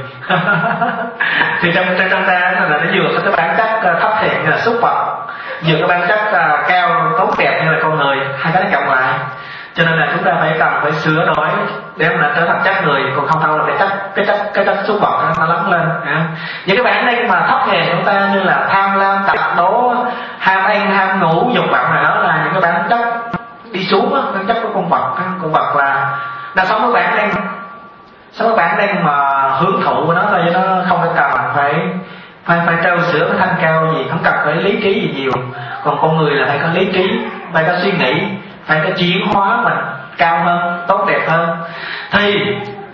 Speaker 1: Thì trong trong trong ta là nó vừa có cái bản chất thấp hèn như là súc vật, vừa cái bản chất cao tốt đẹp như là con người, hai cái nó cộng lại. Cho nên là chúng ta phải cần phải sửa đổi để mà trở thành chất người, còn không thôi là cái chất cái chất cái chất súc vật nó lắng lên. À. Những cái bản năng mà thấp hèn của chúng ta như là tham lam, tật đố, ham ăn, ham ngủ, dục vọng, là đó là những cái bản chất đi xuống á, bản chất của con vật. Con vật là nó sống với bản năng, sống với bản năng mà hưởng thụ của nó thôi, chứ nó không phải cần phải phải phải trêu sữa, phải thanh cao gì, không cần phải lý trí gì nhiều. Còn con người là phải có lý trí, phải có suy nghĩ, phải có chuyển hóa mình cao hơn, tốt đẹp hơn. Thì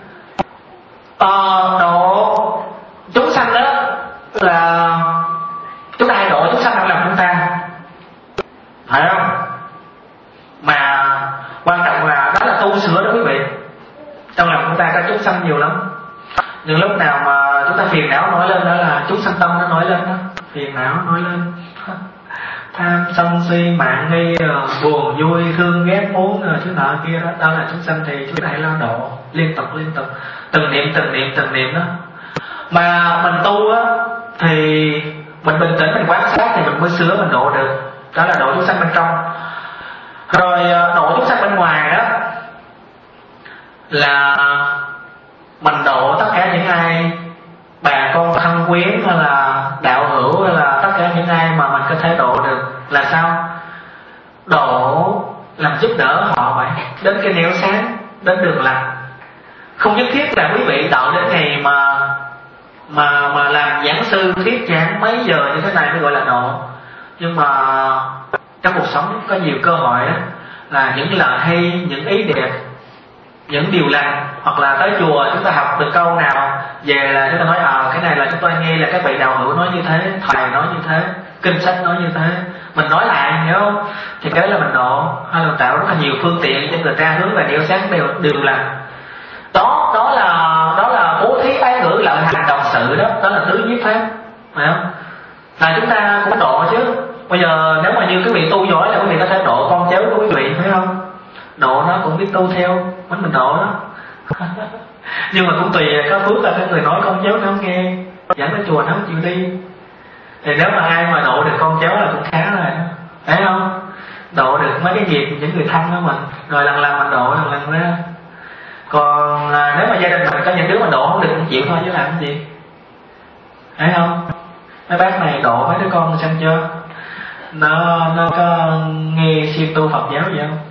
Speaker 1: uh, độ chúng sanh đó là chúng ta hãy độ chúng sanh trong lòng chúng ta, phải không? Mà quan trọng là đó là tu sửa đó quý vị. Trong lòng chúng ta có chúng sanh nhiều lắm. Những lúc nào mà chúng ta phiền não nổi lên đó là chúng sanh tâm nó nổi lên đó, phiền não nổi lên, tham sân si mạng nghi, buồn vui thương ghét muốn chứ nọ kia đó, đó là chúng sanh. Thì chúng ta hãy lao độ liên tục liên tục, từng niệm từng niệm từng niệm đó. Mà mình tu á thì mình bình tĩnh, mình quan sát thì mình mới sửa, mình độ được. Đó là độ chúng sanh bên trong. Rồi độ chúng sanh bên ngoài đó là mình độ tất cả những ai bà con thân quyến, hay là đạo hữu, hay là tất cả những ai mà mình có thể độ được. Là sao? Độ làm giúp đỡ họ vậy, đến cái nẻo sáng, đến đường lành. Không nhất thiết là quý vị đợi đến ngày mà mà mà làm giảng sư thuyết giảng mấy giờ như thế này mới gọi là độ. Nhưng mà trong cuộc sống có nhiều cơ hội đó, là những lời hay, những ý đẹp, những điều lành, hoặc là tới chùa chúng ta học được câu nào về là chúng ta nói à cái này là chúng tôi nghe là các vị đạo hữu nói như thế, thầy nói như thế, kinh sách nói như thế, mình nói lại, hiểu không? Thì cái là mình độ, hay là tạo rất là nhiều phương tiện cho người ta hướng về nẻo sáng, đều đều lành. Đó đó là đó là bố thí ái ngữ lợi hành đồng sự đó, đó là tứ nhiếp pháp, phải không? Là chúng ta cũng độ chứ. Bây giờ nếu mà như quý vị tu giỏi là quý vị có thể độ con cháu của quý vị, phải không? Độ nó cũng biết tu theo mình mình độ đó. Nhưng mà cũng tùy có phước là cái người nói con cháu nó không nghe, dẫn tới chùa nó không chịu đi. Thì nếu mà ai mà độ được con cháu là cũng khá rồi, phải không? Độ được mấy cái nghiệp những người thân của mình, rồi lần lần mình độ lần lần ra. Còn à, nếu mà gia đình mình có những đứa mà độ không được cũng chịu thôi chứ làm cái gì, phải không? Mấy bác này độ mấy đứa con xem chưa, nó nó có nghe siêng tu Phật giáo gì không?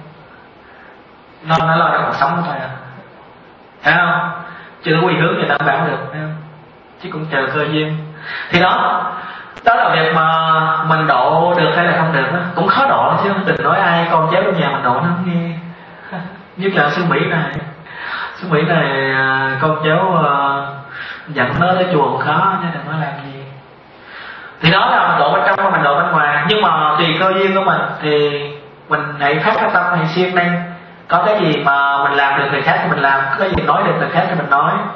Speaker 1: Nó nó lo được cuộc sống của thôi à, phải không? Chứ nó quy hướng người ta bảo được, phải không? Chứ cũng chờ cơ duyên. Thì đó đó là việc mà mình độ được hay là không được đó. Cũng khó độ chứ, đừng nói ai con cháu trong nhà mình độ nó không nghe. Nhất là sư Mỹ này, sư Mỹ này con cháu uh, dẫn nó tới chùa cũng khó, chứ đừng nói làm gì. Thì đó là mình độ bên trong và mình độ bên ngoài. Nhưng mà tùy cơ duyên của mình thì mình hãy phát cái tâm, hãy siêng năng. Có cái gì mà mình làm được người khác thì mình làm, có cái gì nói được người khác thì mình nói,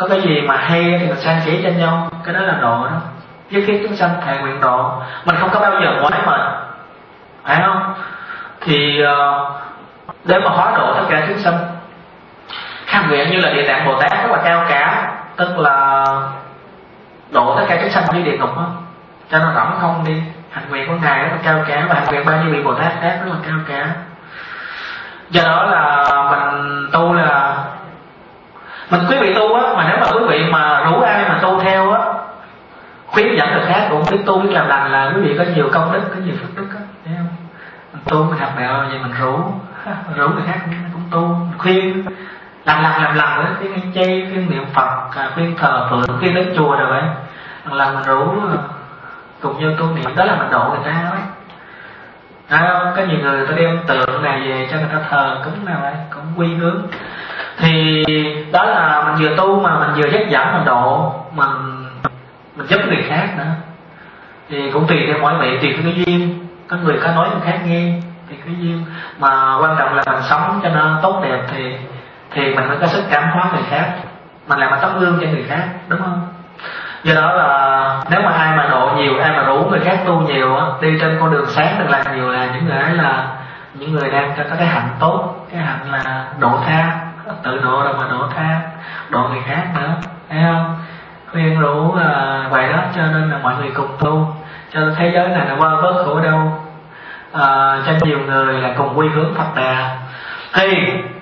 Speaker 1: có cái gì mà hay thì mình san sẻ cho nhau, cái đó là độ đó. Nhất thiết chúng sanh thệ nguyện độ, mình không có bao giờ mỏi mệt, phải không? Thì uh, để mà hóa độ tất cả chúng sanh, hành nguyện như là Địa Tạng Bồ Tát rất là cao cả, tức là độ tất cả chúng sanh như địa ngục đó, cho nên rỗng không đi. Hành nguyện của ngài rất là cao cả, và hành nguyện bao nhiêu vị Bồ Tát khác rất là cao cả. Do đó là mình tu là mình quý vị tu á, mà nếu mà quý vị mà rủ ai mà tu theo á, khuyến dẫn người khác cũng biết tu biết làm lành, là quý vị có nhiều công đức, có nhiều phước đức á, thấy không? Mình tu mình học đạo vậy mình rủ rủ người khác cũng, cũng tu, mình khuyên làm lành làm lành đó, khuyên ăn chay, khuyên niệm Phật, khuyên thờ phượng, khuyên đến chùa rồi vậy, là mình rủ cùng nhau tu niệm, đó là mình độ người ta đó. À, có nhiều người ta đem tượng này về cho người ta thờ cúng nào vậy, cũng quy hướng. Thì đó là mình vừa tu mà mình vừa dắt dẫn mình độ, mình mình giúp người khác nữa. Thì cũng tùy theo mỗi vị, tùy theo cái duyên. Có người có nói người khác nghe thì cái duyên, mà quan trọng là mình sống cho nó tốt đẹp thì thì mình mới có sức cảm hóa người khác, mình làm một tấm gương cho người khác, đúng không? Do đó là nếu mà ai mà độ nhiều, ai mà rủ người khác tu nhiều á, đi trên con đường sáng đừng làm nhiều, là những người ấy là những người đang có cái hạnh tốt, cái hạnh là độ tha, tự độ rồi mà độ tha, độ người khác nữa, thấy không? Khuyên rủ là vậy đó, cho nên là mọi người cùng tu, cho thế giới này là qua bớt khổ đau, à, cho nhiều người là cùng quy hướng Phật Đà. Thì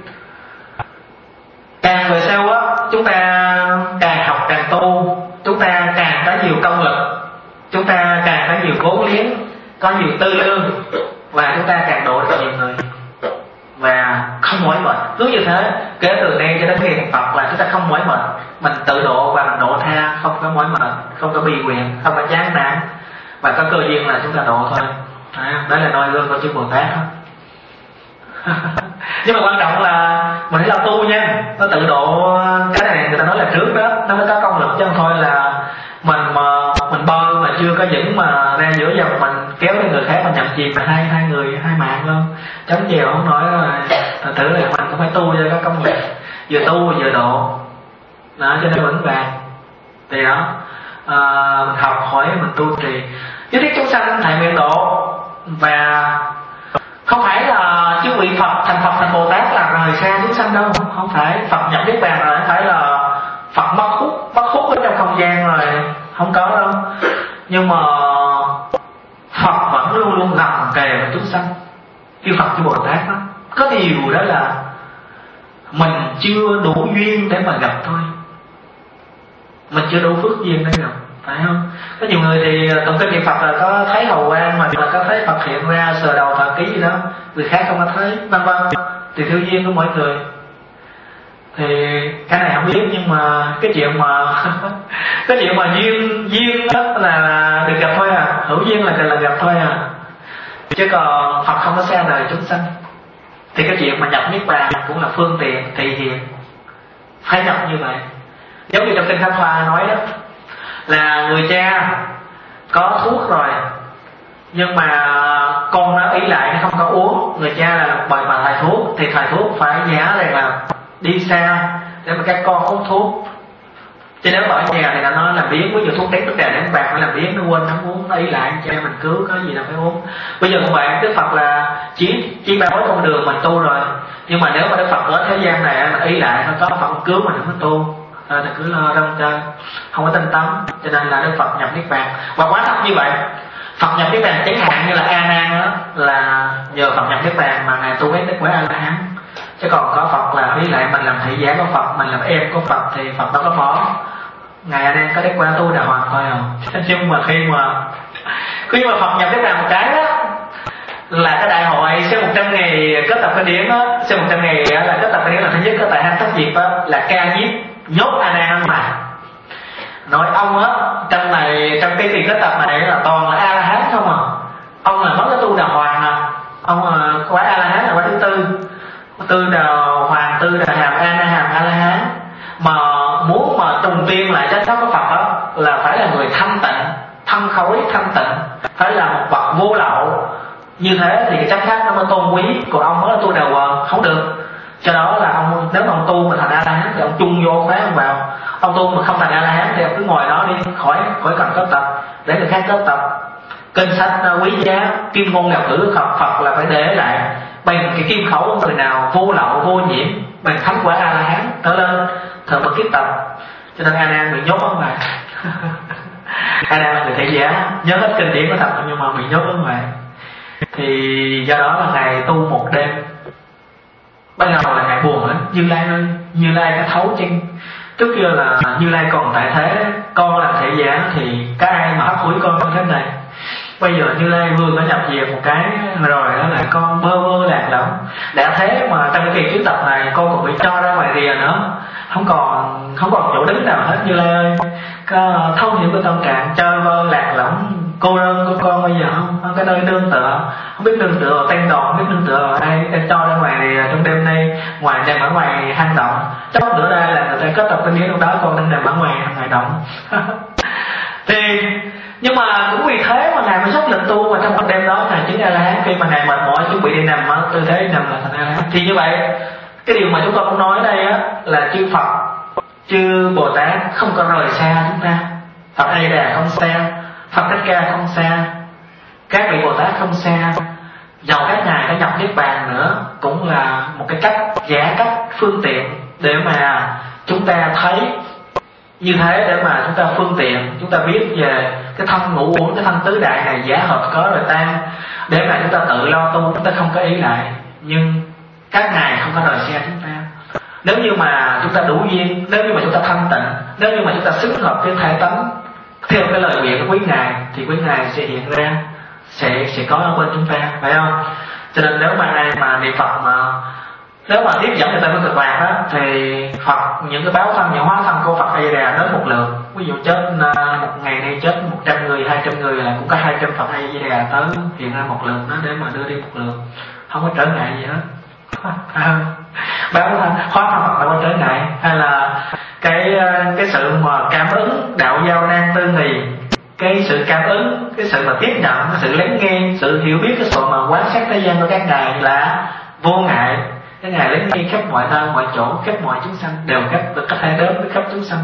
Speaker 1: càng về sau á, chúng ta càng học càng tu, chúng ta càng có nhiều công lực, chúng ta càng có nhiều vốn liếng, có nhiều tư lương, và chúng ta càng độ được nhiều người và không mỏi mệt. Cứ như thế kể từ nay cho đến ngày thành Phật là chúng ta không mỏi mệt, mình tự độ và mình độ tha, không có mỏi mệt, không có bi quyền, không có chán nản, và có cơ duyên là chúng ta độ thôi. Đó là noi gương của chư Bồ Tát đó. Nhưng mà quan trọng là mình phải làm tu nha, nó tự độ. Cái này người ta nói là trước đó nó mới có công lực, chứ không thôi là mình mà mình bơi mà chưa có vững mà ra giữa dòng mình kéo lên người khác mà nhận chìm là hai hai người hai mạng không, chống chèo không nói rồi. Thật thử là mình cũng phải tu cho có công lực, vừa tu vừa độ đó, cho nên vững vàng. Thì đó, à, mình học hỏi mình tu trì nhất thiết chúng sanh thệ nguyện độ. Và không phải là chứ vị Phật thành Phật thành Bồ Tát là rời xa chúng sanh đâu, không phải. Phật nhập niết bàn rồi không phải là Phật mất hút mất hút ở trong không gian rồi, không có đâu. Nhưng mà Phật vẫn luôn luôn gần kề với chúng sanh, như Phật như Bồ Tát đó. Có điều đó là mình chưa đủ duyên để mà gặp thôi, mình chưa đủ phước duyên để gặp, phải không? Có nhiều người thì tụng kinh niệm Phật là có thấy hầu quang, mà là có thấy Phật hiện ra sờ đầu thọ ký gì đó, người khác không có thấy, vân vân, tùy theo duyên của mỗi người. Thì cái này không biết, nhưng mà cái chuyện mà cái chuyện mà duyên duyên đó là, là được gặp thôi à, hữu duyên là là gặp thôi à, chứ còn Phật không có xa đời chúng sanh. Thì cái chuyện mà nhập niết bàn cũng là phương tiện thị hiện, phải nhập như vậy. Giống như trong kinh Pháp Hoa nói đó, là người cha có thuốc rồi nhưng mà con nó ý lại nó không có uống, người cha là một bậc mà thầy thuốc, thì thầy thuốc phải giả rằng là đi xa để mà các con uống thuốc. Chứ nếu mà ở nhà thì nó nói làm biến, ví dụ thuốc đét thuốc đè đến bạc nó làm biến, nó quên không uống, nó ý lại cha mình cứu, có gì đâu phải uống. Bây giờ các bạn, Đức Phật là chỉ chỉ bảo con đường mình tu rồi, nhưng mà nếu mà Đức Phật ở thế gian này mà ý lại nó có Phật cứu mình không có tu, à, thì cứ lo rong chơi, không có tinh tấn. Cho nên là Đức Phật nhập niết bàn. Và quá thật như vậy, Phật nhập niết bàn chẳng hạn như là A Nan đó, là nhờ Phật nhập niết bàn mà ngài tu hết đức quả A La Hán. Chứ còn có Phật là ý lại mình làm thị giả của Phật, mình làm em của Phật thì Phật đâu có bỏ. Ngài A Nan có đức quả tu đà hoàng thôi không. Nhưng mà khi mà khi mà Phật nhập niết bàn một cái đó, là cái đại hội sau một trăm ngày kết tập cái điển đó, sau một trăm ngày là kết tập cái điển là thứ nhất có tại Hanh Thất Diệp đó, là ca nhiếp nhốt A Nan mà nói ông á, trong này trong cái kỳ kết tập này là toàn là A La Hán không à, ông là mới có tu đà hoàng à, ông là quả A La Hán là quả thứ tư, tư đà hoàng, tư đà hàm, A Na hàm, A La Hán. Mà muốn mà trùng tiên lại chánh pháp của Phật đó là phải là người thanh tịnh, thân khối thanh tịnh, phải là một bậc vô lậu, như thế thì cái chánh pháp nó mới tôn quý. Còn ông mới là tu đà hoàng không được. Cho đó là ông nếu mà ông tu mà thành A La Hán thì ông chung chuông vô khóa ông vào. Ông tu mà không thành A La Hán thì ông cứ ngồi đó đi, khỏi khỏi cần có tập, để người khác có tập. Kinh sách quý giá, kim ngôn ngọc ngữ Phật Phật là phải để lại bằng cái kim khẩu của người nào vô lậu vô nhiễm, bằng thánh quả A La Hán trở lên thờ một kiếp tập. Cho nên A Nan bị nhốt ở ngoài. A Nan là người thể giả, nhớ hết kinh điển của thật nhưng mà bị nhốt ở ngoài. Thì do đó là ngài tu một đêm. Ban đầu là ngài buồn lắm, Như Lai ơi, Như Lai có thấu chân. Trước kia là Như Lai còn tại thế, con là thể giả thì có ai mà hấp hối con như thế này. Bây giờ Như Lai vừa mới nhập về một cái rồi đó là con bơ vơ lạc lõng. Đã thế mà trong cái kỳ chuyến tập này con còn bị cho ra ngoài rìa nữa, không còn không còn chỗ đứng nào hết. Như Lai ơi, có thông hiểu cái tâm trạng chơi vơ lạc lõng cô đơn của con bây giờ không, không có nơi nương tựa, không biết nương tựa tên đòn, không biết nương tựa ở ai, em cho ra ngoài rìa trong đêm nay, ngoài nằm ở ngoài hang động, chốc nữa đây là người ta có tập kinh điển trong đó, con đang nằm ở ngoài ngoài động. Thì nhưng mà cũng vì thế mà ngài mới dốc lực tu, mà trong một đêm đó ngài chứng A La Hán. Khi mà ngài mệt mỏi chuẩn bị đi nằm ở tư thế nằm là thành A La Hán. Thì như vậy cái điều mà chúng tôi muốn nói đây á là chư Phật, chư Bồ Tát không có rời xa chúng ta. Phật A Di Đà không xa, Phật Thích Ca không xa, các vị Bồ Tát không xa. Dầu các ngài có nhập niết bàn nữa cũng là một cái cách giả cách phương tiện để mà chúng ta thấy như thế, để mà chúng ta phương tiện, chúng ta biết về cái thân ngũ uẩn, cái thân tứ đại này giả hợp có rồi tan, để mà chúng ta tự lo tu, chúng ta không có ý lại. Nhưng các ngài không có rời xa chúng ta. Nếu như mà chúng ta đủ duyên, nếu như mà chúng ta thanh tịnh, nếu như mà chúng ta xứng hợp với thể tánh theo cái lời nguyện của quý ngài, thì quý ngài sẽ hiện ra, sẽ sẽ có ở bên chúng ta, phải không? Cho nên nếu mà ai mà niệm Phật mà nếu mà tiếp dẫn người ta với cực lạc đó, thì Phật những cái báo thân, những hóa thân của Phật A Di Đà đến một lượt. Ví dụ chết một ngày nay chết một trăm người, hai trăm người là cũng có hai trăm Phật A Di Đà tới hiện ra một lượt đó để mà đưa đi một lượt, không có trở ngại gì hết. Báo thân hóa thân Phật đâu có trở ngại. Hay là cái cái sự mà cảm ứng đạo giao nan tư nghì, cái sự cảm ứng, cái sự mà tiếp nhận, cái sự lắng nghe, sự hiểu biết, cái sự mà quan sát thế gian của các ngài là vô ngại. Cái ngài lắng nghe khắp mọi nơi mọi chỗ, khắp mọi chúng sanh, đều khắp được có thể đến với khắp chúng sanh.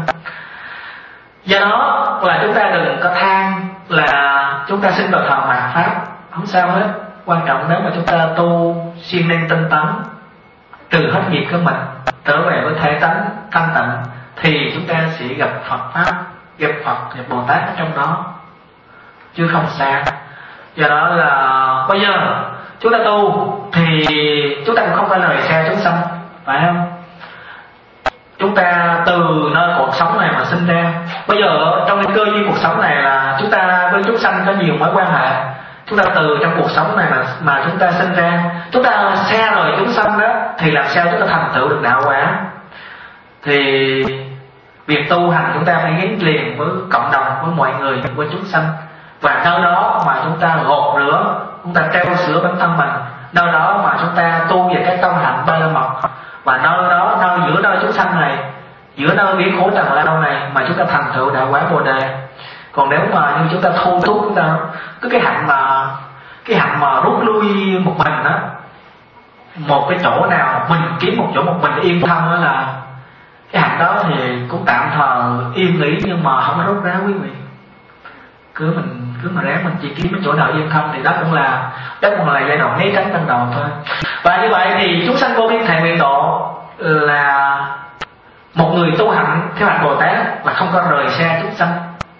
Speaker 1: Do đó là chúng ta đừng có than là chúng ta sinh vào thời mạt pháp, không sao hết. Quan trọng nếu mà chúng ta tu siêng năng tinh tấn, trừ hết nghiệp của mình, trở về với thể tánh thanh tịnh, thì chúng ta sẽ gặp Phật pháp, gặp Phật, gặp Bồ Tát ở trong đó, chứ không xa. Do đó là bây giờ chúng ta tu thì chúng ta cũng không phải rời xa chúng sanh, phải không? Chúng ta từ nơi cuộc sống này mà sinh ra. Bây giờ trong cái cơ duyên cuộc sống này là chúng ta với chúng sanh có nhiều mối quan hệ. Chúng ta từ trong cuộc sống này mà mà chúng ta sinh ra, chúng ta xa rời chúng sanh đó, thì làm sao chúng ta thành tựu được đạo quả? Thì việc tu hành chúng ta phải gắn liền với cộng đồng, với mọi người, với chúng sanh. Và nơi đó mà chúng ta gột rửa, chúng ta treo sửa bản thân mình, nơi đó mà chúng ta tu về cái tâm hạnh ba la mật, và nơi đó, nơi giữa nơi chúng sanh này, giữa nơi biển khổ trần lao này mà chúng ta thành tựu đạo quả Bồ Đề. Còn nếu mà như chúng ta thu thúc, chúng ta cứ cái hạnh mà cái hạnh mà rút lui một mình đó, một cái chỗ nào mình kiếm một chỗ một mình yên thân đó, là cái hạnh đó thì cũng tạm thời yên nghỉ, nhưng mà không có rút ra quý vị. Cứ mình cứ mà ráng mình chỉ kiếm cái chỗ nào yên thân, thì đó cũng là đó cũng là giai đoạn né tránh ban đầu thôi. Và như vậy thì chúng sanh vô biên thệ nguyện độ là một người tu hành theo hạnh Bồ Tát là không có rời xa chúng sanh,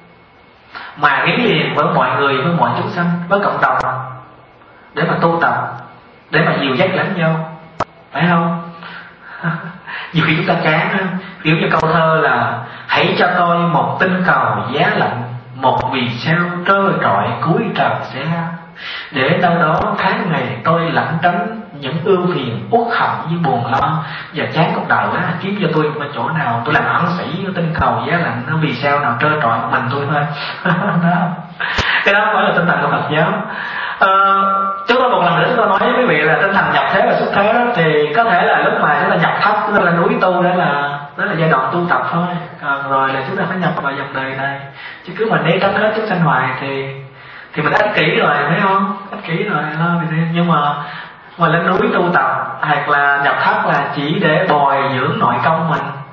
Speaker 1: mà gắn liền với mọi người, với mọi chúng sanh, với cộng đồng, để mà tu tập, để mà dìu dắt lẫn nhau, phải không? Nhiều khi chúng ta chán, kiểu như câu thơ là hãy cho tôi một tinh cầu giá lạnh, một vì sao trơ trọi cuối trần sẽ, để đâu đó tháng ngày tôi lẩn tránh những ưu phiền uất hận với buồn lo. Giờ chán cuộc đời á, kiếm cho tôi một cái chỗ nào tôi làm ẩn sĩ tinh cầu giá lạnh, nó vì sao nào trơ trọi một mình tôi thôi. Đó. Cái đó phải là tinh thần của Phật giáo. À, chúng tôi một lần nữa chúng tôi nói với quý vị là tinh thần nhập thế và xuất thế đó, thì có thể là lúc mà chúng ta nhập thấp, tức là núi tu, đó là đó là giai đoạn tu tập thôi. Còn rồi là chúng ta phải nhập vào dòng đời này, chứ cứ mà né tránh hết chúng sanh hoài thì thì mình ích kỷ rồi, thấy không? Ích kỷ rồi lo vì thế. Nhưng mà mà lên núi tu tập hoặc là nhập thấp là chỉ để bồi dưỡng nội công mình,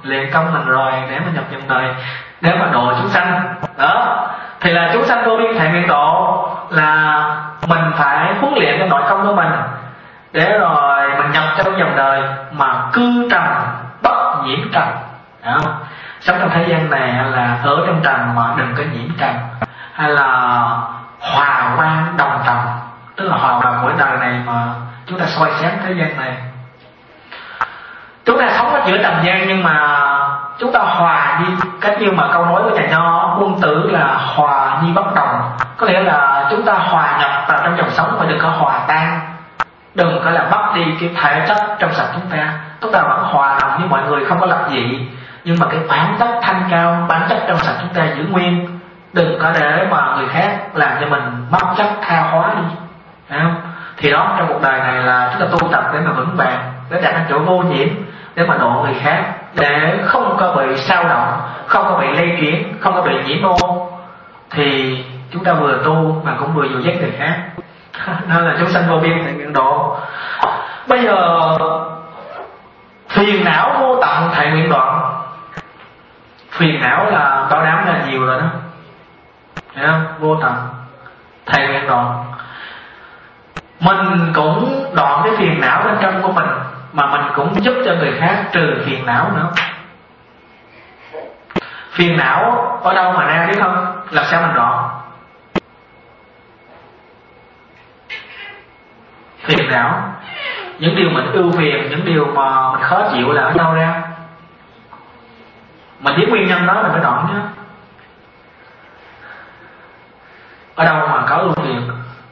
Speaker 1: luyện công mình rồi để mà nhập nhân đời, để mà độ chúng sanh. Đó thì là chúng sanh vô biên thệ nguyện độ là mình phải huấn luyện cái nội công của mình để rồi mình nhập trong dòng đời mà cư trần bất nhiễm trần. Đó. Sống trong thế gian này là ở trong trần mà đừng có nhiễm trần, hay là hòa quan đồng trần, tức là hòa vào mỗi đời này mà chúng ta soi sáng thế gian này. Chúng ta sống ở giữa trần gian nhưng mà chúng ta hòa đi, cách như mà câu nói của nhà nho quân tử là hòa nhi bất đồng, có nghĩa là chúng ta hòa nhập vào trong dòng sống mà đừng có hòa tan, đừng có là mất đi cái thể chất trong sạch chúng ta. Chúng ta vẫn hòa đồng với mọi người, không có lập dị, nhưng mà cái bản chất thanh cao, bản chất trong sạch chúng ta giữ nguyên, đừng có để mà người khác làm cho mình mất chất tha hóa đi. Thấy không? Thì đó, trong cuộc đời này là chúng ta tu tập để mà vững vàng, để đạt đến chỗ vô nhiễm, để mà độ người khác, để không có bị sao động, không có bị lây chuyển, không có bị nhiễm ô, thì chúng ta vừa tu mà cũng vừa dìu dắt người khác. Đó là chúng sanh vô biên thệ nguyện độ. Bây giờ phiền não vô tận thệ nguyện đoạn. Phiền não là bao đám là nhiều rồi đó, thấy không? Vô tận thệ nguyện đoạn. Mình cũng đoạn cái phiền não bên trong của mình, mà mình cũng giúp cho người khác trừ phiền não nữa. Phiền não ở đâu mà ra biết không? Làm sao mình đoạn? Phiền não, những điều mình ưu phiền, những điều mà mình khó chịu là ở đâu ra? Mình biết nguyên nhân đó là phải đoạn chứ. Ở đâu mà có ưu phiền?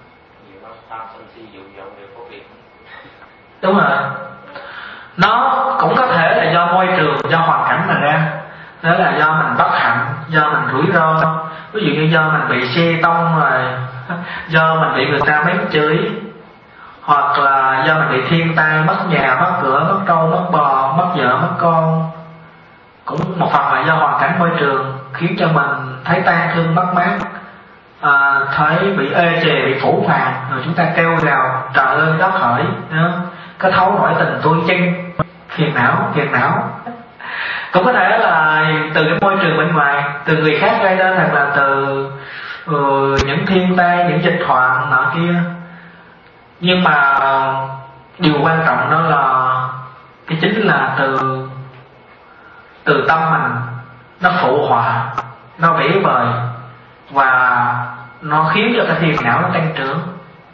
Speaker 1: Đúng rồi. Nó cũng có thể là do môi trường, do hoàn cảnh mà ra. Đó là do mình bất hạnh, do mình rủi ro. Ví dụ như do mình bị xe tông rồi, do mình bị người ta mắng chửi, hoặc là do mình bị thiên tai, mất nhà, mất cửa, mất trâu, mất bò, mất vợ, mất con. Cũng một phần là do hoàn cảnh môi trường khiến cho mình thấy tan thương mất mát, à, thấy bị ê chề, bị phủ phàng, rồi chúng ta kêu gào trời ơi đất hỡi, có thấu nổi tình tôi chăng? Phiền não, phiền não. Cũng có thể là từ cái môi trường bên ngoài, từ người khác gây ra, hoặc là từ uh, những thiên tai, những dịch hoạn nọ kia. Nhưng mà điều quan trọng đó là cái chính là từ từ tâm mình, nó phụ họa, nó vẽ vời, và nó khiến cho cái phiền não nó tăng trưởng.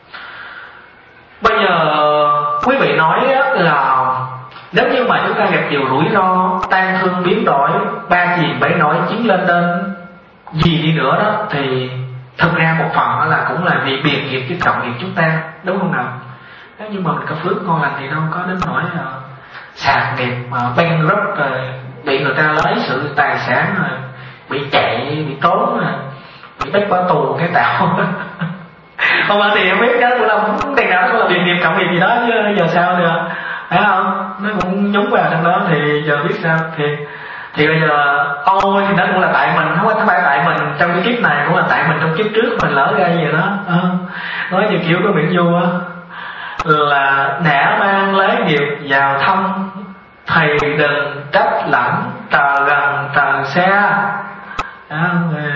Speaker 1: Bây giờ quý vị nói là nếu như mà chúng ta gặp nhiều rủi ro, tan thương biến đổi, ba chìm bảy nổi, chiến lên đến gì đi nữa đó, thì thực ra một phần đó là cũng là vì biệt nghiệp chứ trọng nghiệp chúng ta, đúng không nào? Nếu như mà mình có phước ngon lành thì đâu có đến nỗi là sạc nghiệp mà bankrupt rồi, bị người ta lấy sự tài sản rồi, bị chạy, bị trốn rồi, bị bắt bỏ tù cái tạo. Không phải thì em biết đó cũng là tiền nào nó cũng là biệt nghiệp trọng nghiệp gì đó chứ giờ sao nữa, thấy không? Nó cũng nhúng vào trong đó thì giờ biết sao. Thì thì bây giờ ôi thì nó cũng là tại mình, không phải tại mình trong cái kiếp này, cũng là tại mình trong kiếp trước mình lỡ ra gì đó. À, nói như kiểu có Nguyễn Du á, là đã mang lấy nghiệp vào thăm, thầy đừng trách lẫn trờ gần trờ xa. Đó, rồi,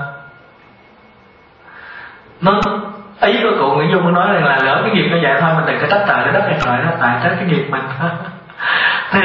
Speaker 1: nó ý của cụ Nguyễn Dung nói rằng là lỡ cái nghiệp nó vậy thôi, mình đừng có trách trời cái đất này trời đó, tại trách cái nghiệp mình. Thì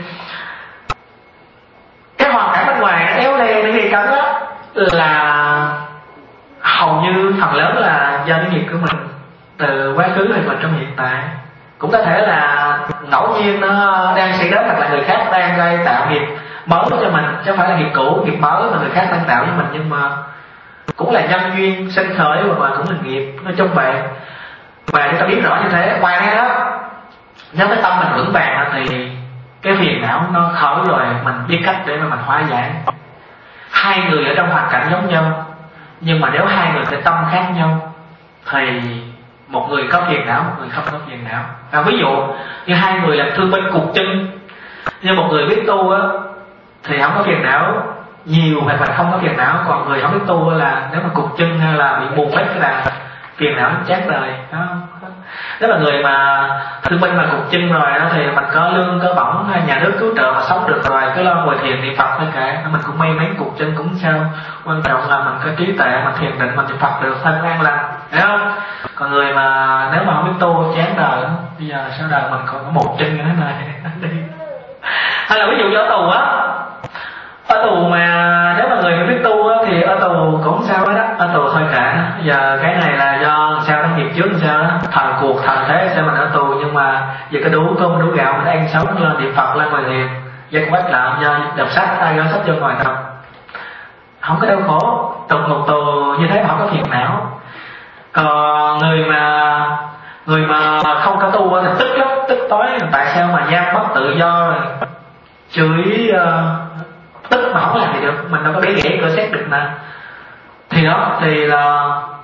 Speaker 1: cái hoàn cảnh bên ngoài nó éo le để gây cấn á, là hầu như phần lớn là do cái nghiệp của mình từ quá khứ hay là trong hiện tại. Cũng có thể là ngẫu nhiên nó đang xảy đến, hoặc là người khác đang gây tạo nghiệp mới cho mình, chứ không phải là nghiệp cũ, nghiệp mới mà người khác đang tạo với mình, nhưng mà cũng là nhân duyên sinh khởi, hoặc là cũng là nghiệp, nói chung vậy. Và chúng ta biết rõ như thế. Ngoài ra đó, nếu cái tâm mình vững vàng thì cái phiền não nó khởi rồi mình biết cách để mà mình hóa giải. Hai người ở trong hoàn cảnh giống nhau, nhưng mà nếu hai người cái tâm khác nhau thì một người có phiền não, một người không có phiền não. À, ví dụ như hai người làm thương binh cụt chân, nhưng một người biết tu á thì không có phiền não nhiều, hoặc là không có phiền não. Còn người không biết tu là nếu mà cụt chân hay là bị mù mắt là phiền não chán đời, đó. Nếu là người mà thương binh mà cục chân rồi đó thì mình có lương có bổng hay nhà nước cứu trợ mà sống được rồi, cứ lo ngồi thiền niệm Phật thôi cả, mình cũng may mắn cục chân cũng sao. Quan trọng là mình có trí tuệ, mình thiền định, mình niệm Phật được thôi cũng an lành, hiểu không? Còn người mà nếu mà không biết tu chán đời, bây giờ sao đời mình còn có một chân như thế này đi. Hay là ví dụ như ở tù á, ở tù mà nếu mà người không biết tu á, thì ở tù cũng sao đó, ở tù thôi cả. Giờ cái này là do sao đó, nghiệp trước sao đó, thời cuộc thời thế sao mình ở tù, nhưng mà giờ cái đủ cơm đủ gạo mình ăn sống, do niệm Phật lên ngồi thiền, do cũng ít làm, do đọc sách, ai gói sách vô ngoài đọc, không có đau khổ. Tù một tù như thế không có phiền não. Còn người mà người mà không có tu thì tức lắm, tức tối. Tại sao mà giam mất tự do rồi chửi uh, tức mà không làm gì được, mình đâu có để ghẻ cửa xét được nè. Thì đó thì là